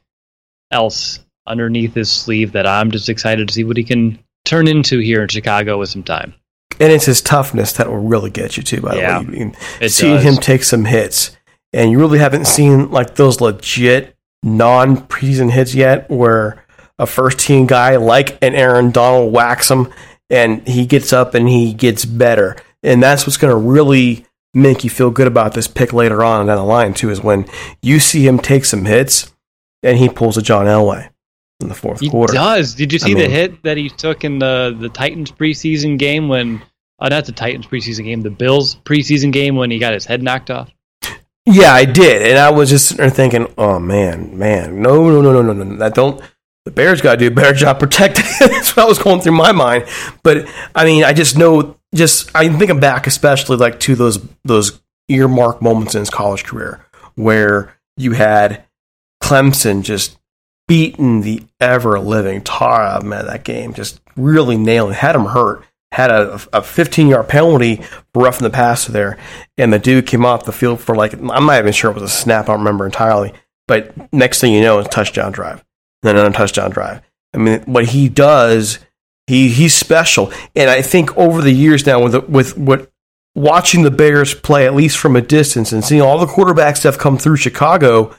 else underneath his sleeve that I'm just excited to see what he can turn into here in Chicago with some time. And it's his toughness that will really get you too, by yeah, the way. You it seeing does. him take some hits, and you really haven't seen like those legit non-preseason hits yet where a first-team guy like an Aaron Donald whacks him and he gets up and he gets better. And that's what's going to really make you feel good about this pick later on down the line too, is when you see him take some hits and he pulls a John Elway in the fourth he quarter. He does. Did you see I the mean, hit that he took in the, the Titans preseason game when, uh, not the Titans preseason game, the Bills preseason game when he got his head knocked off? Yeah, I did. And I was just sitting there thinking, oh man, man, no, no, no, no, no, no. That don't, the Bears got to do a better job protecting him. That's what was going through my mind. But I mean, I just know, just, I'm thinking back especially like to those, those earmark moments in his college career where you had Clemson just beating the ever-living tar out of him at that game, just really nailing, had him hurt, had a, a fifteen-yard penalty for roughing the passer there, and the dude came off the field for like, I'm not even sure it was a snap, I don't remember entirely, but next thing you know, it's a touchdown drive, and then another touchdown drive. I mean, what he does, he he's special, and I think over the years now, with with what watching the Bears play, at least from a distance, and seeing all the quarterbacks that have come through Chicago,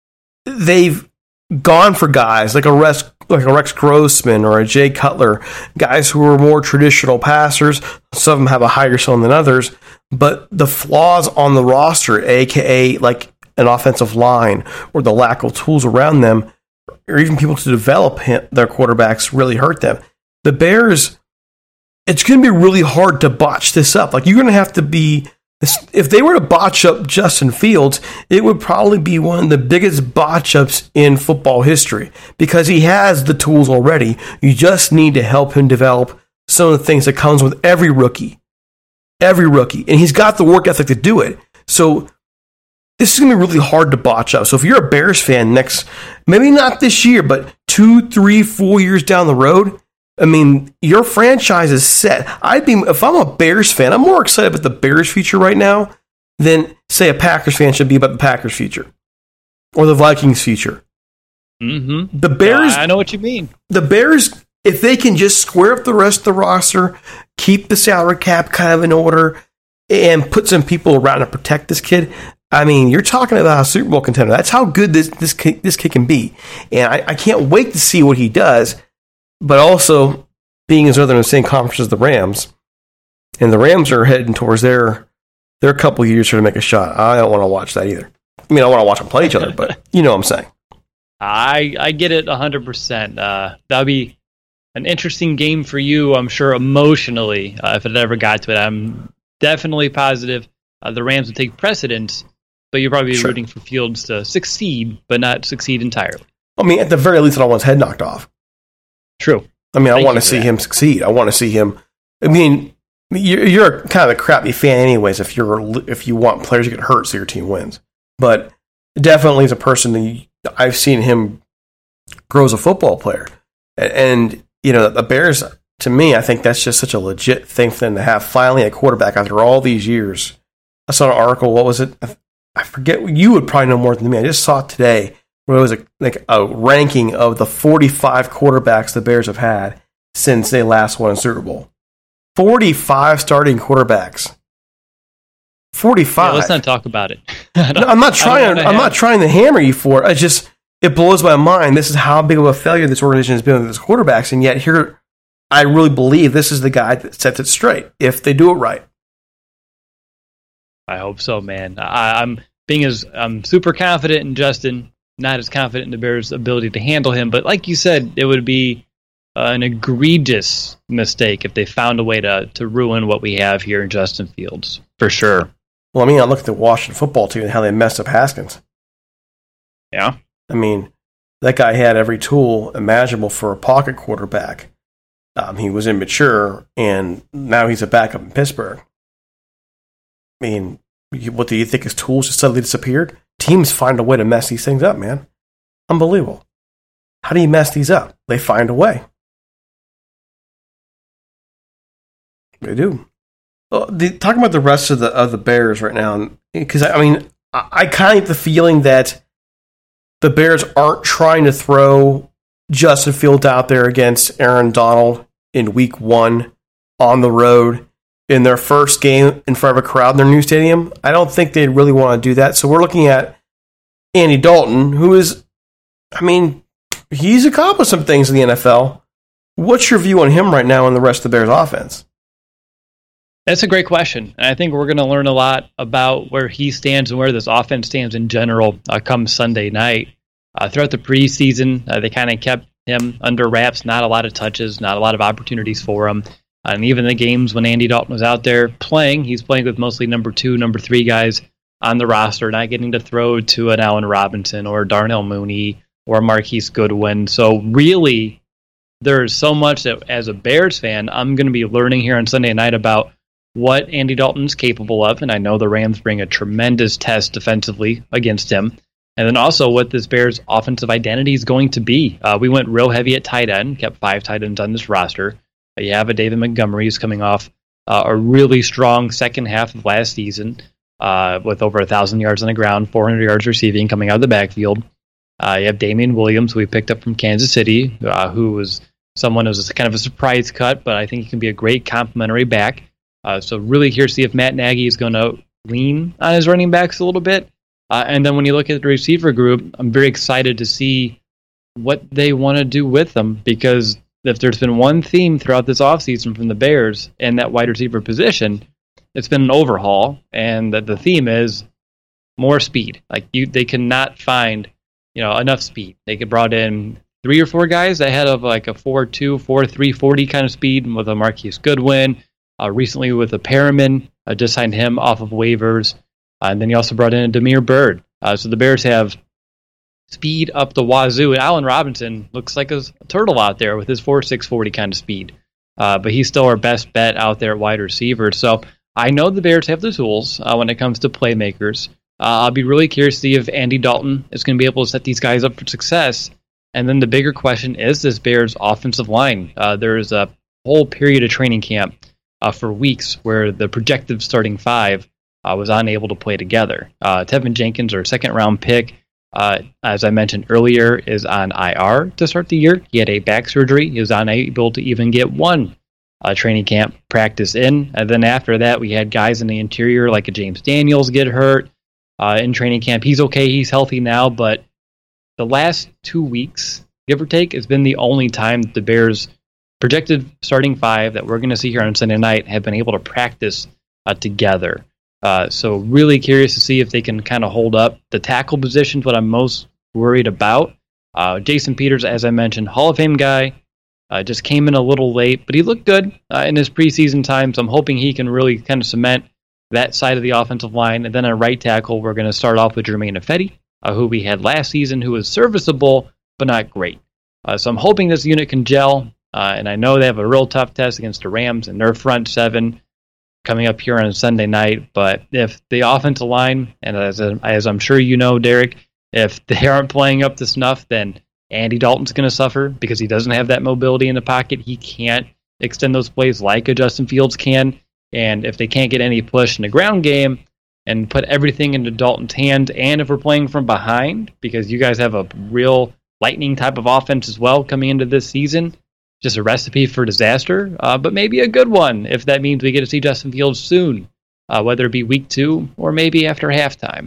they've gone for guys like a Rex, like a Rex Grossman or a Jay Cutler, guys who are more traditional passers. Some of them have a higher ceiling than others, but the flaws on the roster, aka like an offensive line or the lack of tools around them, or even people to develop him, their quarterbacks, really hurt them. The Bears, it's going to be really hard to botch this up. Like, you're going to have to be, if they were to botch up Justin Fields, it would probably be one of the biggest botch ups in football history because he has the tools already. You just need to help him develop some of the things that comes with every rookie. Every rookie. And he's got the work ethic to do it. So this is going to be really hard to botch up. So if you're a Bears fan next, maybe not this year, but two, three, four years down the road, I mean, your franchise is set. I'd be, if I'm a Bears fan, I'm more excited about the Bears future right now than, say, a Packers fan should be about the Packers future or the Vikings future. Mm-hmm. The Bears, I know what you mean. The Bears, if they can just square up the rest of the roster, keep the salary cap kind of in order, and put some people around to protect this kid, I mean, you're talking about a Super Bowl contender. That's how good this this kid, this kid can be, and I, I can't wait to see what he does. But also, being as though they're in the same conference as the Rams, and the Rams are heading towards their their couple years here to make a shot. I don't want to watch that either. I mean, I want to watch them play each other, but you know what I'm saying. I I get it one hundred percent. Uh, that'll be an interesting game for you, I'm sure, emotionally, uh, if it ever got to it. I'm definitely positive uh, the Rams would take precedence, but you're probably Sure. rooting for Fields to succeed, but not succeed entirely. I mean, at the very least, I don't want his head knocked off. True. I mean, I Thank want you to for see that. him succeed. I want to see him. I mean, you're, you're kind of a crappy fan, anyways. If you're if you want players to get hurt so your team wins, but definitely as a person, that I've seen him grow as a football player, and you know the Bears. To me, I think that's just such a legit thing for them to have. Finally, a quarterback after all these years. I saw an article. What was it? I forget. You would probably know more than me. I just saw it today. Where it was a, like a ranking of the forty-five quarterbacks the Bears have had since they last won a Super Bowl. forty-five starting quarterbacks. forty-five. Yeah, let's not talk about it. No, I'm not trying. I'm not trying to hammer you for it. I just it blows my mind. This is how big of a failure this organization has been with its quarterbacks, and yet here, I really believe this is the guy that sets it straight if they do it right. I hope so, man. I, I'm being as I'm super confident in Justin. not as confident in the Bears' ability to handle him. But like you said, it would be uh, an egregious mistake if they found a way to to ruin what we have here in Justin Fields, for sure. Well, I mean, I look at the Washington football team and how they messed up Haskins. Yeah. I mean, that guy had every tool imaginable for a pocket quarterback. Um, he was immature, and now he's a backup in Pittsburgh. I mean, what do you think his tools just suddenly disappeared? Teams find a way to mess these things up, man. Unbelievable. How do you mess these up? They find a way. They do. Well, the, talking about the rest of the of the Bears right now, because I mean, I, I kind of get the feeling that the Bears aren't trying to throw Justin Fields out there against Aaron Donald in week one on the road in their first game in front of a crowd in their new stadium. I don't think they'd really want to do that. So we're looking at Andy Dalton, who is, I mean, he's accomplished some things in the N F L. What's your view on him right now and the rest of the Bears offense? That's a great question. And I think we're going to learn a lot about where he stands and where this offense stands in general uh, come Sunday night. Uh, throughout the preseason, uh, they kind of kept him under wraps, not a lot of touches, not a lot of opportunities for him. And even the games when Andy Dalton was out there playing, he's playing with mostly number two, number three guys on the roster, not getting to throw to an Allen Robinson or Darnell Mooney or Marquise Goodwin. So really, there's so much that as a Bears fan, I'm going to be learning here on Sunday night about what Andy Dalton's capable of. And I know the Rams bring a tremendous test defensively against him. And then also what this Bears offensive identity is going to be. Uh, we went real heavy at tight end, kept five tight ends on this roster. Uh, you have a David Montgomery who's coming off uh, a really strong second half of last season uh, with over one thousand yards on the ground, four hundred yards receiving coming out of the backfield. Uh, you have Damian Williams, who we picked up from Kansas City, uh, who was someone who was kind of a surprise cut, but I think he can be a great complementary back. Uh, so really here to see if Matt Nagy is going to lean on his running backs a little bit. Uh, and then when you look at the receiver group, I'm very excited to see what they want to do with them, because if there's been one theme throughout this offseason from the Bears and that wide receiver position, it's been an overhaul, and that the theme is more speed. Like you, they cannot find, you know, enough speed. They could brought in three or four guys ahead of like a four two, four three, forty kind of speed with a Marquise Goodwin. Uh, recently with a Perriman, uh, just signed him off of waivers. Uh, and then he also brought in a Damiere Byrd. Uh, so the Bears have speed up the wazoo. And Allen Robinson looks like a, a turtle out there with his four six forty kind of speed. Uh, but he's still our best bet out there at wide receiver. So I know the Bears have the tools uh, when it comes to playmakers. Uh, I'll be really curious to see if Andy Dalton is going to be able to set these guys up for success. And then the bigger question is this Bears offensive line. Uh, there's a whole period of training camp Uh, for weeks where the projected starting five uh, was unable to play together. Uh, Tevin Jenkins, our second round pick, uh, as I mentioned earlier, is on I R to start the year. He had a back surgery. He was unable to even get one uh, training camp practice in. And then after that, we had guys in the interior like a James Daniels get hurt uh, in training camp. He's okay. He's healthy now. But the last two weeks, give or take, has been the only time that the Bears projected starting five that we're going to see here on Sunday night have been able to practice uh, together. Uh, so really curious to see if they can kind of hold up. The tackle position's what I'm most worried about. Uh, Jason Peters, as I mentioned, Hall of Fame guy, uh, just came in a little late, but he looked good uh, in his preseason time, so I'm hoping he can really kind of cement that side of the offensive line. And then at right tackle, we're going to start off with Jermaine Ifedi, uh, who we had last season, who was serviceable, but not great. Uh, so I'm hoping this unit can gel. Uh, and I know they have a real tough test against the Rams and their front seven coming up here on Sunday night. But if the offensive line, and as, as I'm sure you know, Derek, if they aren't playing up to snuff, then Andy Dalton's going to suffer because he doesn't have that mobility in the pocket. He can't extend those plays like a Justin Fields can. And if they can't get any push in the ground game and put everything into Dalton's hands, and if we're playing from behind, because you guys have a real lightning type of offense as well coming into this season, just a recipe for disaster, uh, but maybe a good one if that means we get to see Justin Fields soon, uh, whether it be week two or maybe after halftime.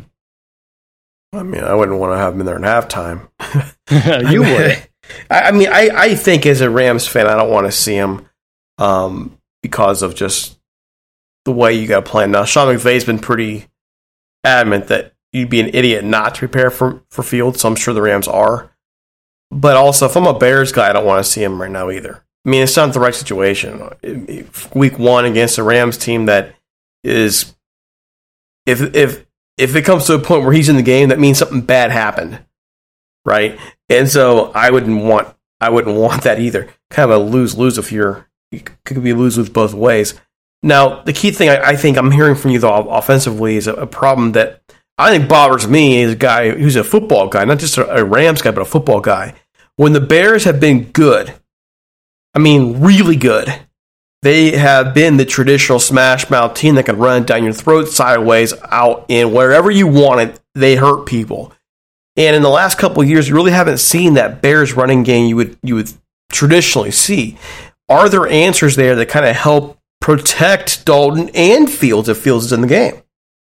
I mean, I wouldn't want to have him in there in halftime. You would. I mean, I, I think as a Rams fan, I don't want to see him um, because of just the way you got to play him. Now, Sean McVay's been pretty adamant that you'd be an idiot not to prepare for, for Fields, so I'm sure the Rams are. But also, if I'm a Bears guy, I don't want to see him right now either. I mean, it's not the right situation. Week one against a Rams team that is, if if if it comes to a point where he's in the game, that means something bad happened, right? And so I wouldn't want I wouldn't want that either. Kind of a lose lose if you're it could be lose lose both ways. Now, the key thing I, I think I'm hearing from you though offensively is a, a problem that I think bothers me as a guy who's a football guy, not just a, a Rams guy, but a football guy. When the Bears have been good, I mean really good, they have been the traditional smash mouth team that can run down your throat sideways, out in wherever you want it. They hurt people. And in the last couple of years, you really haven't seen that Bears running game you would you would traditionally see. Are there answers there that kind of help protect Dalton and Fields if Fields is in the game?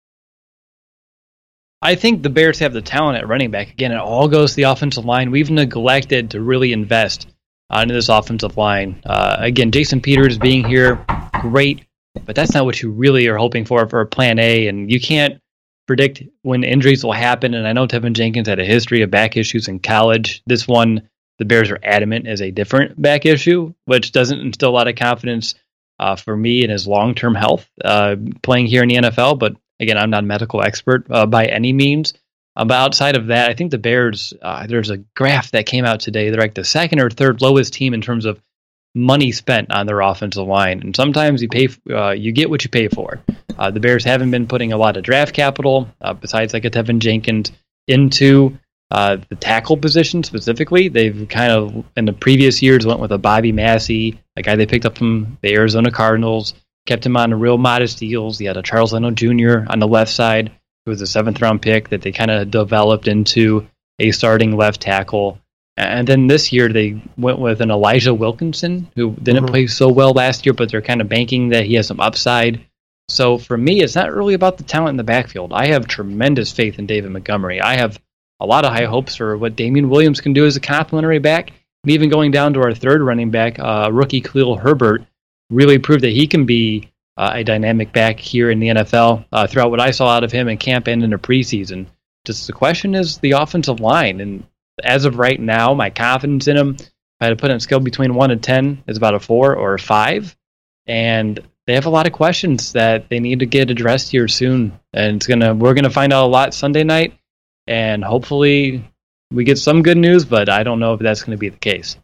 I think the Bears have the talent at running back. Again, it all goes to the offensive line. We've neglected to really invest uh, into this offensive line. Uh, again, Jason Peters being here, great, but that's not what you really are hoping for for plan A, and you can't predict when injuries will happen. And I know Tevin Jenkins had a history of back issues in college. This one, the Bears are adamant, is a different back issue, which doesn't instill a lot of confidence uh, for me in his long-term health uh, playing here in the N F L. But again, I'm not a medical expert uh, by any means. Uh, but outside of that, I think the Bears, uh, there's a graph that came out today. They're like the second or third lowest team in terms of money spent on their offensive line. And sometimes you pay, uh, you get what you pay for. Uh, the Bears haven't been putting a lot of draft capital, uh, besides like a Tevin Jenkins, into uh, the tackle position specifically. They've kind of, in the previous years, went with a Bobby Massey, a guy they picked up from the Arizona Cardinals, kept him on a real modest deals. He had a Charles Leno Junior on the left side, who was a seventh round pick that they kind of developed into a starting left tackle. And then this year they went with an Elijah Wilkinson, who didn't mm-hmm. play so well last year, but they're kind of banking that he has some upside. So for me, it's not really about the talent in the backfield. I have tremendous faith in David Montgomery. I have a lot of high hopes for what Damian Williams can do as a complimentary back. And even going down to our third running back, uh, rookie Khalil Herbert, really proved that he can be uh, a dynamic back here in the N F L uh, throughout what I saw out of him in camp and in the preseason. Just the question is the offensive line. And as of right now, my confidence in him, if I had to put it in a scale between one and ten, is about a four or a five. And they have a lot of questions that they need to get addressed here soon. And it's gonna we're going to find out a lot Sunday night. And hopefully we get some good news, but I don't know if that's going to be the case.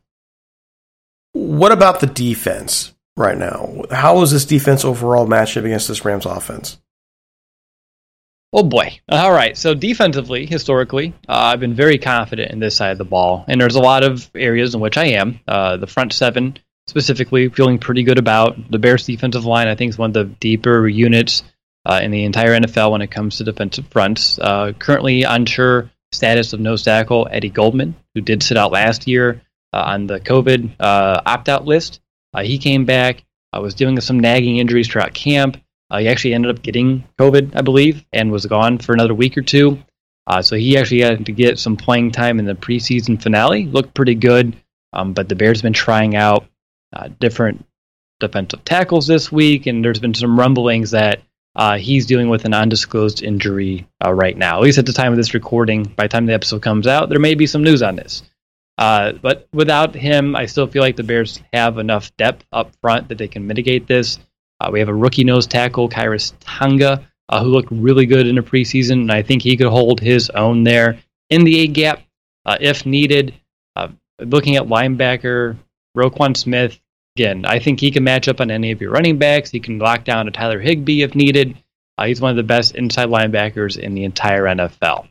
What about the defense right now? How is this defense overall matched up against this Rams offense? Oh boy. All right. So defensively, historically, uh, I've been very confident in this side of the ball. And there's a lot of areas in which I am. Uh, the front seven, specifically, feeling pretty good about. The Bears defensive line, I think, is one of the deeper units uh, in the entire N F L when it comes to defensive fronts. Uh, currently unsure status of nose tackle Eddie Goldman, who did sit out last year uh, on the COVID uh, opt-out list. Uh, he came back, uh, was dealing with some nagging injuries throughout camp. Uh, he actually ended up getting COVID, I believe, and was gone for another week or two. Uh, so he actually had to get some playing time in the preseason finale. Looked pretty good, um, but the Bears have been trying out uh, different defensive tackles this week, and there's been some rumblings that uh, he's dealing with an undisclosed injury uh, right now. At least at the time of this recording, by the time the episode comes out, there may be some news on this. Uh, but without him, I still feel like the Bears have enough depth up front that they can mitigate this. Uh, we have a rookie nose tackle, Khyiris Tonga, uh, who looked really good in the preseason, and I think he could hold his own there in the A-gap uh, if needed. Uh, looking at linebacker, Roquan Smith, again, I think he can match up on any of your running backs. He can lock down a Tyler Higbee if needed. Uh, he's one of the best inside linebackers in the entire N F L.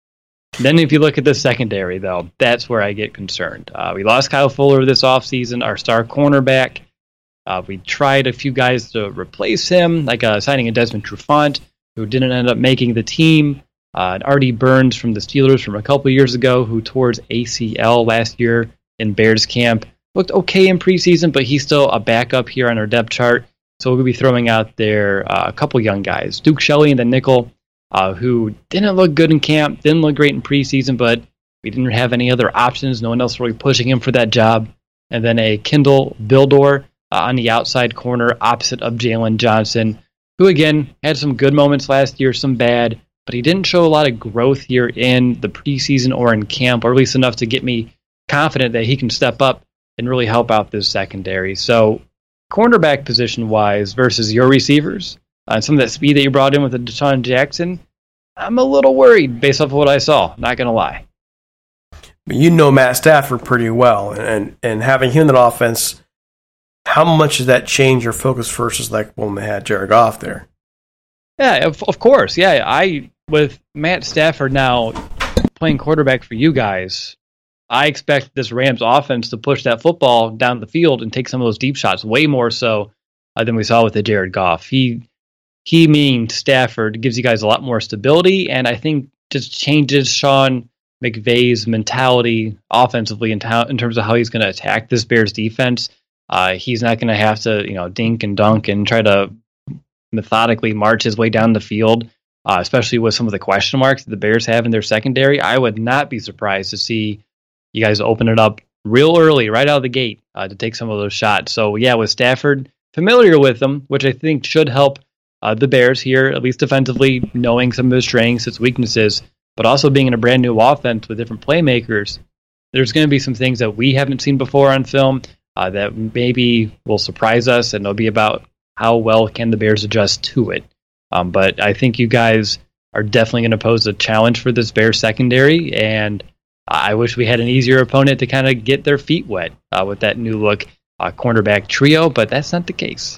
Then if you look at the secondary, though, that's where I get concerned. Uh, we lost Kyle Fuller this offseason, our star cornerback. Uh, we tried a few guys to replace him, like uh, signing a Desmond Trufant, who didn't end up making the team. Uh, and Artie Burns from the Steelers from a couple years ago, who tore his A C L last year in Bears camp. Looked okay in preseason, but he's still a backup here on our depth chart. So we'll be throwing out there uh, a couple young guys. Duke Shelley in the nickel, uh, who didn't look good in camp, didn't look great in preseason, but we didn't have any other options. No one else really pushing him for that job. And then a Kendall Bildor uh, on the outside corner opposite of Jalen Johnson, who, again, had some good moments last year, some bad, but he didn't show a lot of growth here in the preseason or in camp, or at least enough to get me confident that he can step up and really help out this secondary. So cornerback position-wise versus your receivers, uh, and some of that speed that you brought in with the Deshaun Jackson, I'm a little worried based off of what I saw, not going to lie. You know Matt Stafford pretty well, and, and having him in that offense, how much does that change your focus versus like when they had Jared Goff there? Yeah, of, of course. Yeah, I with Matt Stafford now playing quarterback for you guys, I expect this Rams offense to push that football down the field and take some of those deep shots, way more so uh, than we saw with the Jared Goff. He, he meaning Stafford, gives you guys a lot more stability, and I think just changes Sean McVay's mentality offensively in, ta- in terms of how he's going to attack this Bears defense. Uh, he's not going to have to, you know, dink and dunk and try to methodically march his way down the field, uh, especially with some of the question marks that the Bears have in their secondary. I would not be surprised to see you guys open it up real early, right out of the gate, uh, to take some of those shots. So, yeah, with Stafford familiar with them, which I think should help uh, the Bears here, at least defensively, knowing some of his strengths, his weaknesses, but also being in a brand new offense with different playmakers, there's going to be some things that we haven't seen before on film uh, that maybe will surprise us, and it'll be about how well can the Bears adjust to it. Um, but I think you guys are definitely going to pose a challenge for this Bears secondary, and I wish we had an easier opponent to kind of get their feet wet uh, with that new look uh, cornerback trio, but that's not the case.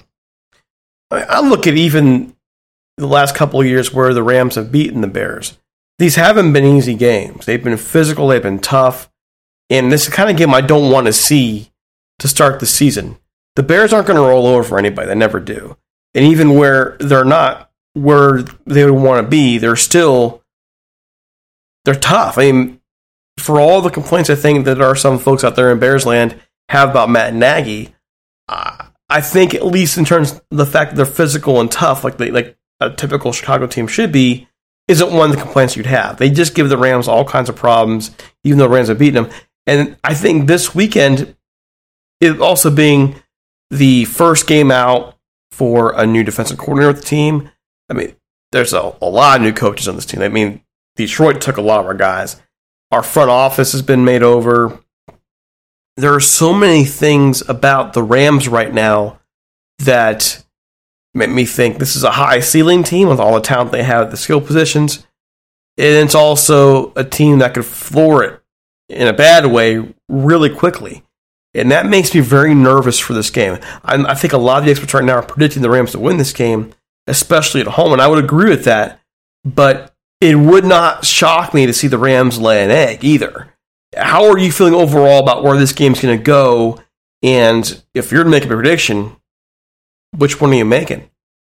I look at even the last couple of years where the Rams have beaten the Bears. These haven't been easy games. They've been physical, they've been tough, and this is the kind of game I don't want to see to start the season. The Bears aren't going to roll over for anybody. They never do. And even where they're not where they would want to be, they're still they're tough. I mean, for all the complaints I think that there are some folks out there in Bears land have about Matt Nagy, uh, I think at least in terms of the fact that they're physical and tough, like they, like a typical Chicago team should be, isn't one of the complaints you'd have. They just give the Rams all kinds of problems, even though the Rams have beaten them. And I think this weekend, it also being the first game out for a new defensive coordinator with the team, I mean, there's a, a lot of new coaches on this team. I mean, Detroit took a lot of our guys. Our front office has been made over. There are so many things about the Rams right now that make me think this is a high ceiling team with all the talent they have at the skill positions. And it's also a team that could floor it in a bad way really quickly. And that makes me very nervous for this game. I, I think a lot of the experts right now are predicting the Rams to win this game, especially at home. And I would agree with that. But it would not shock me to see the Rams lay an egg either. How are you feeling overall about where this game's going to go? And if you're to make a prediction, which one are you making?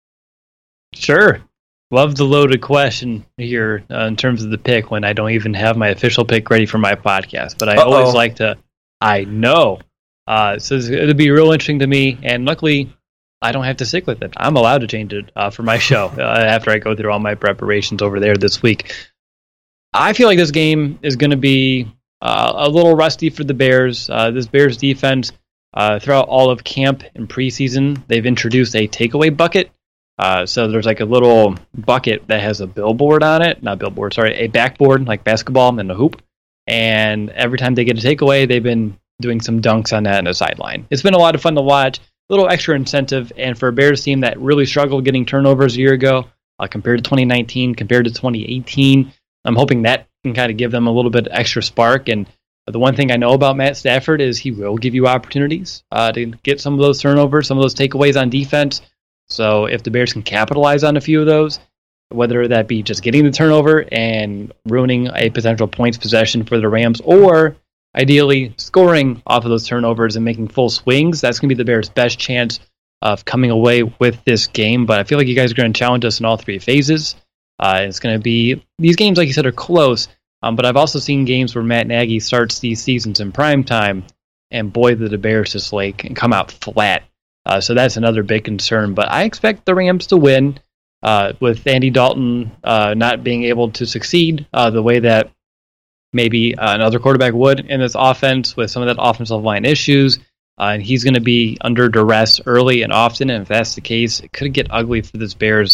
Sure. Love the loaded question here uh, in terms of the pick when I don't even have my official pick ready for my podcast. But I Uh-oh. always like to, I know. Uh, so it'll be real interesting to me. And luckily, I don't have to stick with it. I'm allowed to change it uh, for my show uh, after I go through all my preparations over there this week. I feel like this game is going to be uh, a little rusty for the Bears. Uh, this Bears defense, uh, throughout all of camp and preseason, they've introduced a takeaway bucket. Uh, so there's like a little bucket that has a billboard on it. Not billboard, sorry, a backboard, like basketball and a hoop. And every time they get a takeaway, they've been doing some dunks on that on the sideline. It's been a lot of fun to watch. A little extra incentive, and for a Bears team that really struggled getting turnovers a year ago uh, compared to twenty nineteen, compared to twenty eighteen, I'm hoping that can kind of give them a little bit extra spark. And the one thing I know about Matt Stafford is he will give you opportunities uh, to get some of those turnovers, some of those takeaways on defense. So if the Bears can capitalize on a few of those, whether that be just getting the turnover and ruining a potential points possession for the Rams, or ideally scoring off of those turnovers and making full swings, that's going to be the Bears' best chance of coming away with this game. But I feel like you guys are going to challenge us in all three phases. Uh, it's going to be, these games, like you said, are close, um, but I've also seen games where Matt Nagy starts these seasons in prime time, and boy, did the Bears just like come out flat. Uh, so that's another big concern. But I expect the Rams to win uh, with Andy Dalton uh, not being able to succeed uh, the way that maybe uh, another quarterback would in this offense with some of that offensive line issues. Uh, and he's going to be under duress early and often. And if that's the case, it could get ugly for this Bears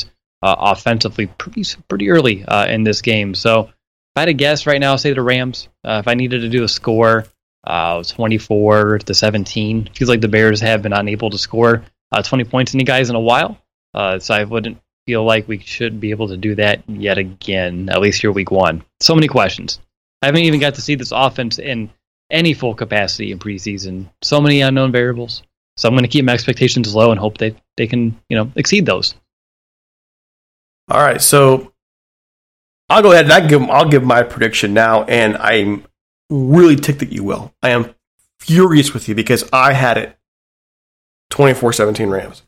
uh, offensively pretty pretty early uh, in this game. So if I had to guess right now, I'll say the Rams. Uh, if I needed to do a score, uh, twenty-four to seventeen. Feels like the Bears have been unable to score uh, twenty points in you guys in a while. Uh, so I wouldn't feel like we should be able to do that yet again, at least here week one. So many questions. I haven't even got to see this offense in any full capacity in preseason. So many unknown variables. So I'm going to keep my expectations low and hope they, they can, you know, exceed those. All right, so I'll go ahead and I give, I'll give my prediction now, and I'm really ticked that you will. I am furious with you because I had it twenty-four seventeen Rams.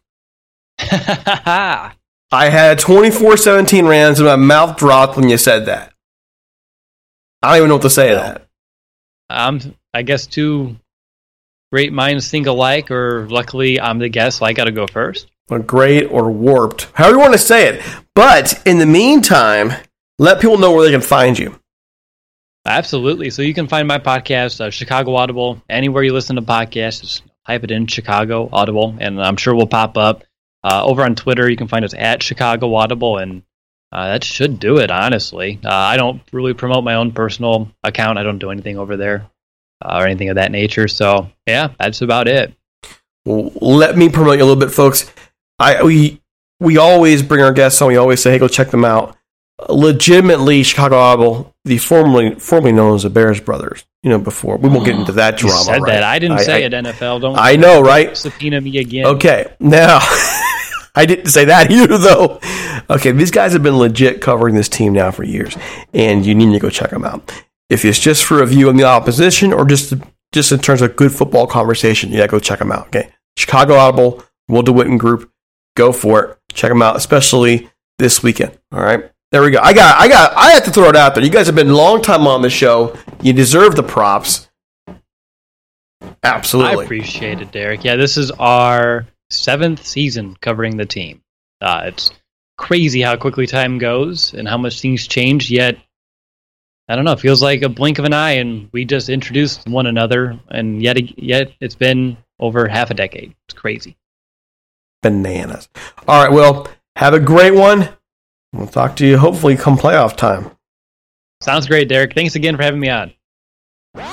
I had twenty-four seventeen Rams, and my mouth dropped when you said that. I don't even know what to say to that. Um, I guess two great minds think alike, or luckily I'm the guest, so I got to go first. Or great or warped, however you want to say it. But in the meantime, let people know where they can find you. Absolutely. So you can find my podcast, uh, Chicago Audible, anywhere you listen to podcasts. Just type it in, Chicago Audible, and I'm sure we'll pop up. Uh, over on Twitter, you can find us at Chicago Audible, and uh, that should do it, honestly. Uh, I don't really promote my own personal account. I don't do anything over there uh, or anything of that nature. So, yeah, that's about it. Well, let me promote you a little bit, folks. I we we always bring our guests on. We always say, hey, go check them out. Legitimately, Chicago Audible, the formerly formerly known as the Bears Brothers. You know, before we won't get into that drama. You said right? that. I didn't I, say I, it. N F L. Don't. I know, right? Subpoena me again. Okay, now I didn't say that either, though. Okay, these guys have been legit covering this team now for years, and you need to go check them out. If it's just for a view on the opposition, or just just in terms of good football conversation, yeah, go check them out. Okay, Chicago Audible, Will DeWitten Group. Go for it. Check them out, especially this weekend. All right. There we go. I got I got I have to throw it out there. You guys have been a long time on the show. You deserve the props. Absolutely. I appreciate it, Derek. Yeah, this is our seventh season covering the team. Uh, it's crazy how quickly time goes and how much things change, yet I don't know, it feels like a blink of an eye and we just introduced one another, and yet yet it's been over half a decade. It's crazy. Bananas. All right, well, have a great one. We'll talk to you hopefully come playoff time. Sounds great, Derek. Thanks again for having me on. All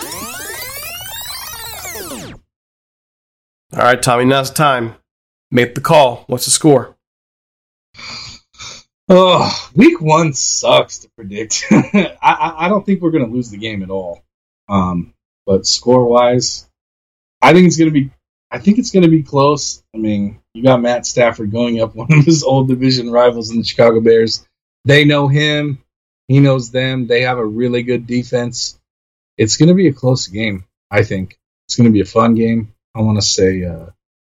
right, Tommy, now's the time. Make the call. What's the score? Oh, week one sucks to predict. I, I, I don't think we're going to lose the game at all. Um, but score-wise, I think it's going to be I think it's going to be close. I mean, you got Matt Stafford going up one of his old division rivals in the Chicago Bears. They know him. He knows them. They have a really good defense. It's going to be a close game, I think. It's going to be a fun game. I want to say uh,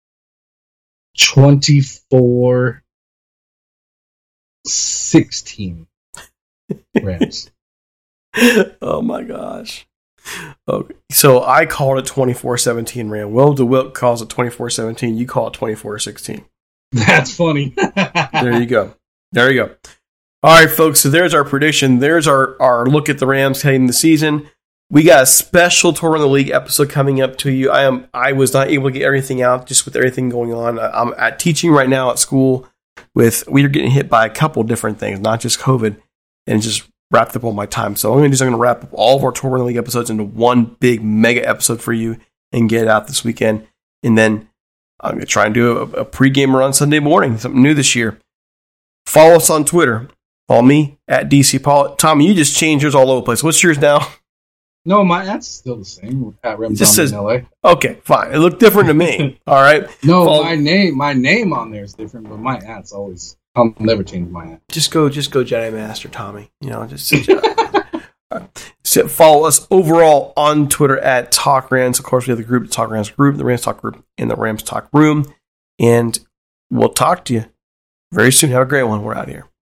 twenty-four sixteen Rams. Oh, my gosh. Okay. So I called it twenty-four seventeen Ram. Will DeWitt calls it twenty-four seventeen. You call it twenty-four sixteen. That's funny. There you go. There you go. All right, folks. So there's our prediction. There's our, our look at the Rams heading the season. We got a special Tour in the League episode coming up to you. I am. I was not able to get everything out just with everything going on. I'm at teaching right now at school. With we are getting hit by a couple different things, not just COVID, and just wrapped up all my time. So what I'm going to do is I'm going to wrap up all of our Tour in the League episodes into one big mega episode for you and get it out this weekend. And then I'm going to try and do a, a pre-gamer on Sunday morning, something new this year. Follow us on Twitter. Follow me at D C Paul. Tommy, you just changed yours all over the place. What's yours now? No, my ad's still the same. At Rem just says in L A. Okay, fine. It looked different to me. All right. No, Follow- my name, my name on there is different, but my ad's always. I'll never change my ad. Just go, just go Jedi Master, Tommy. You know, just sit Jedi. Right. So follow us overall on Twitter at Talk Rams. Of course, we have the group, the Talk Rams group, the Rams Talk group, and the Rams Talk room. And we'll talk to you very soon. Have a great one. We're out of here.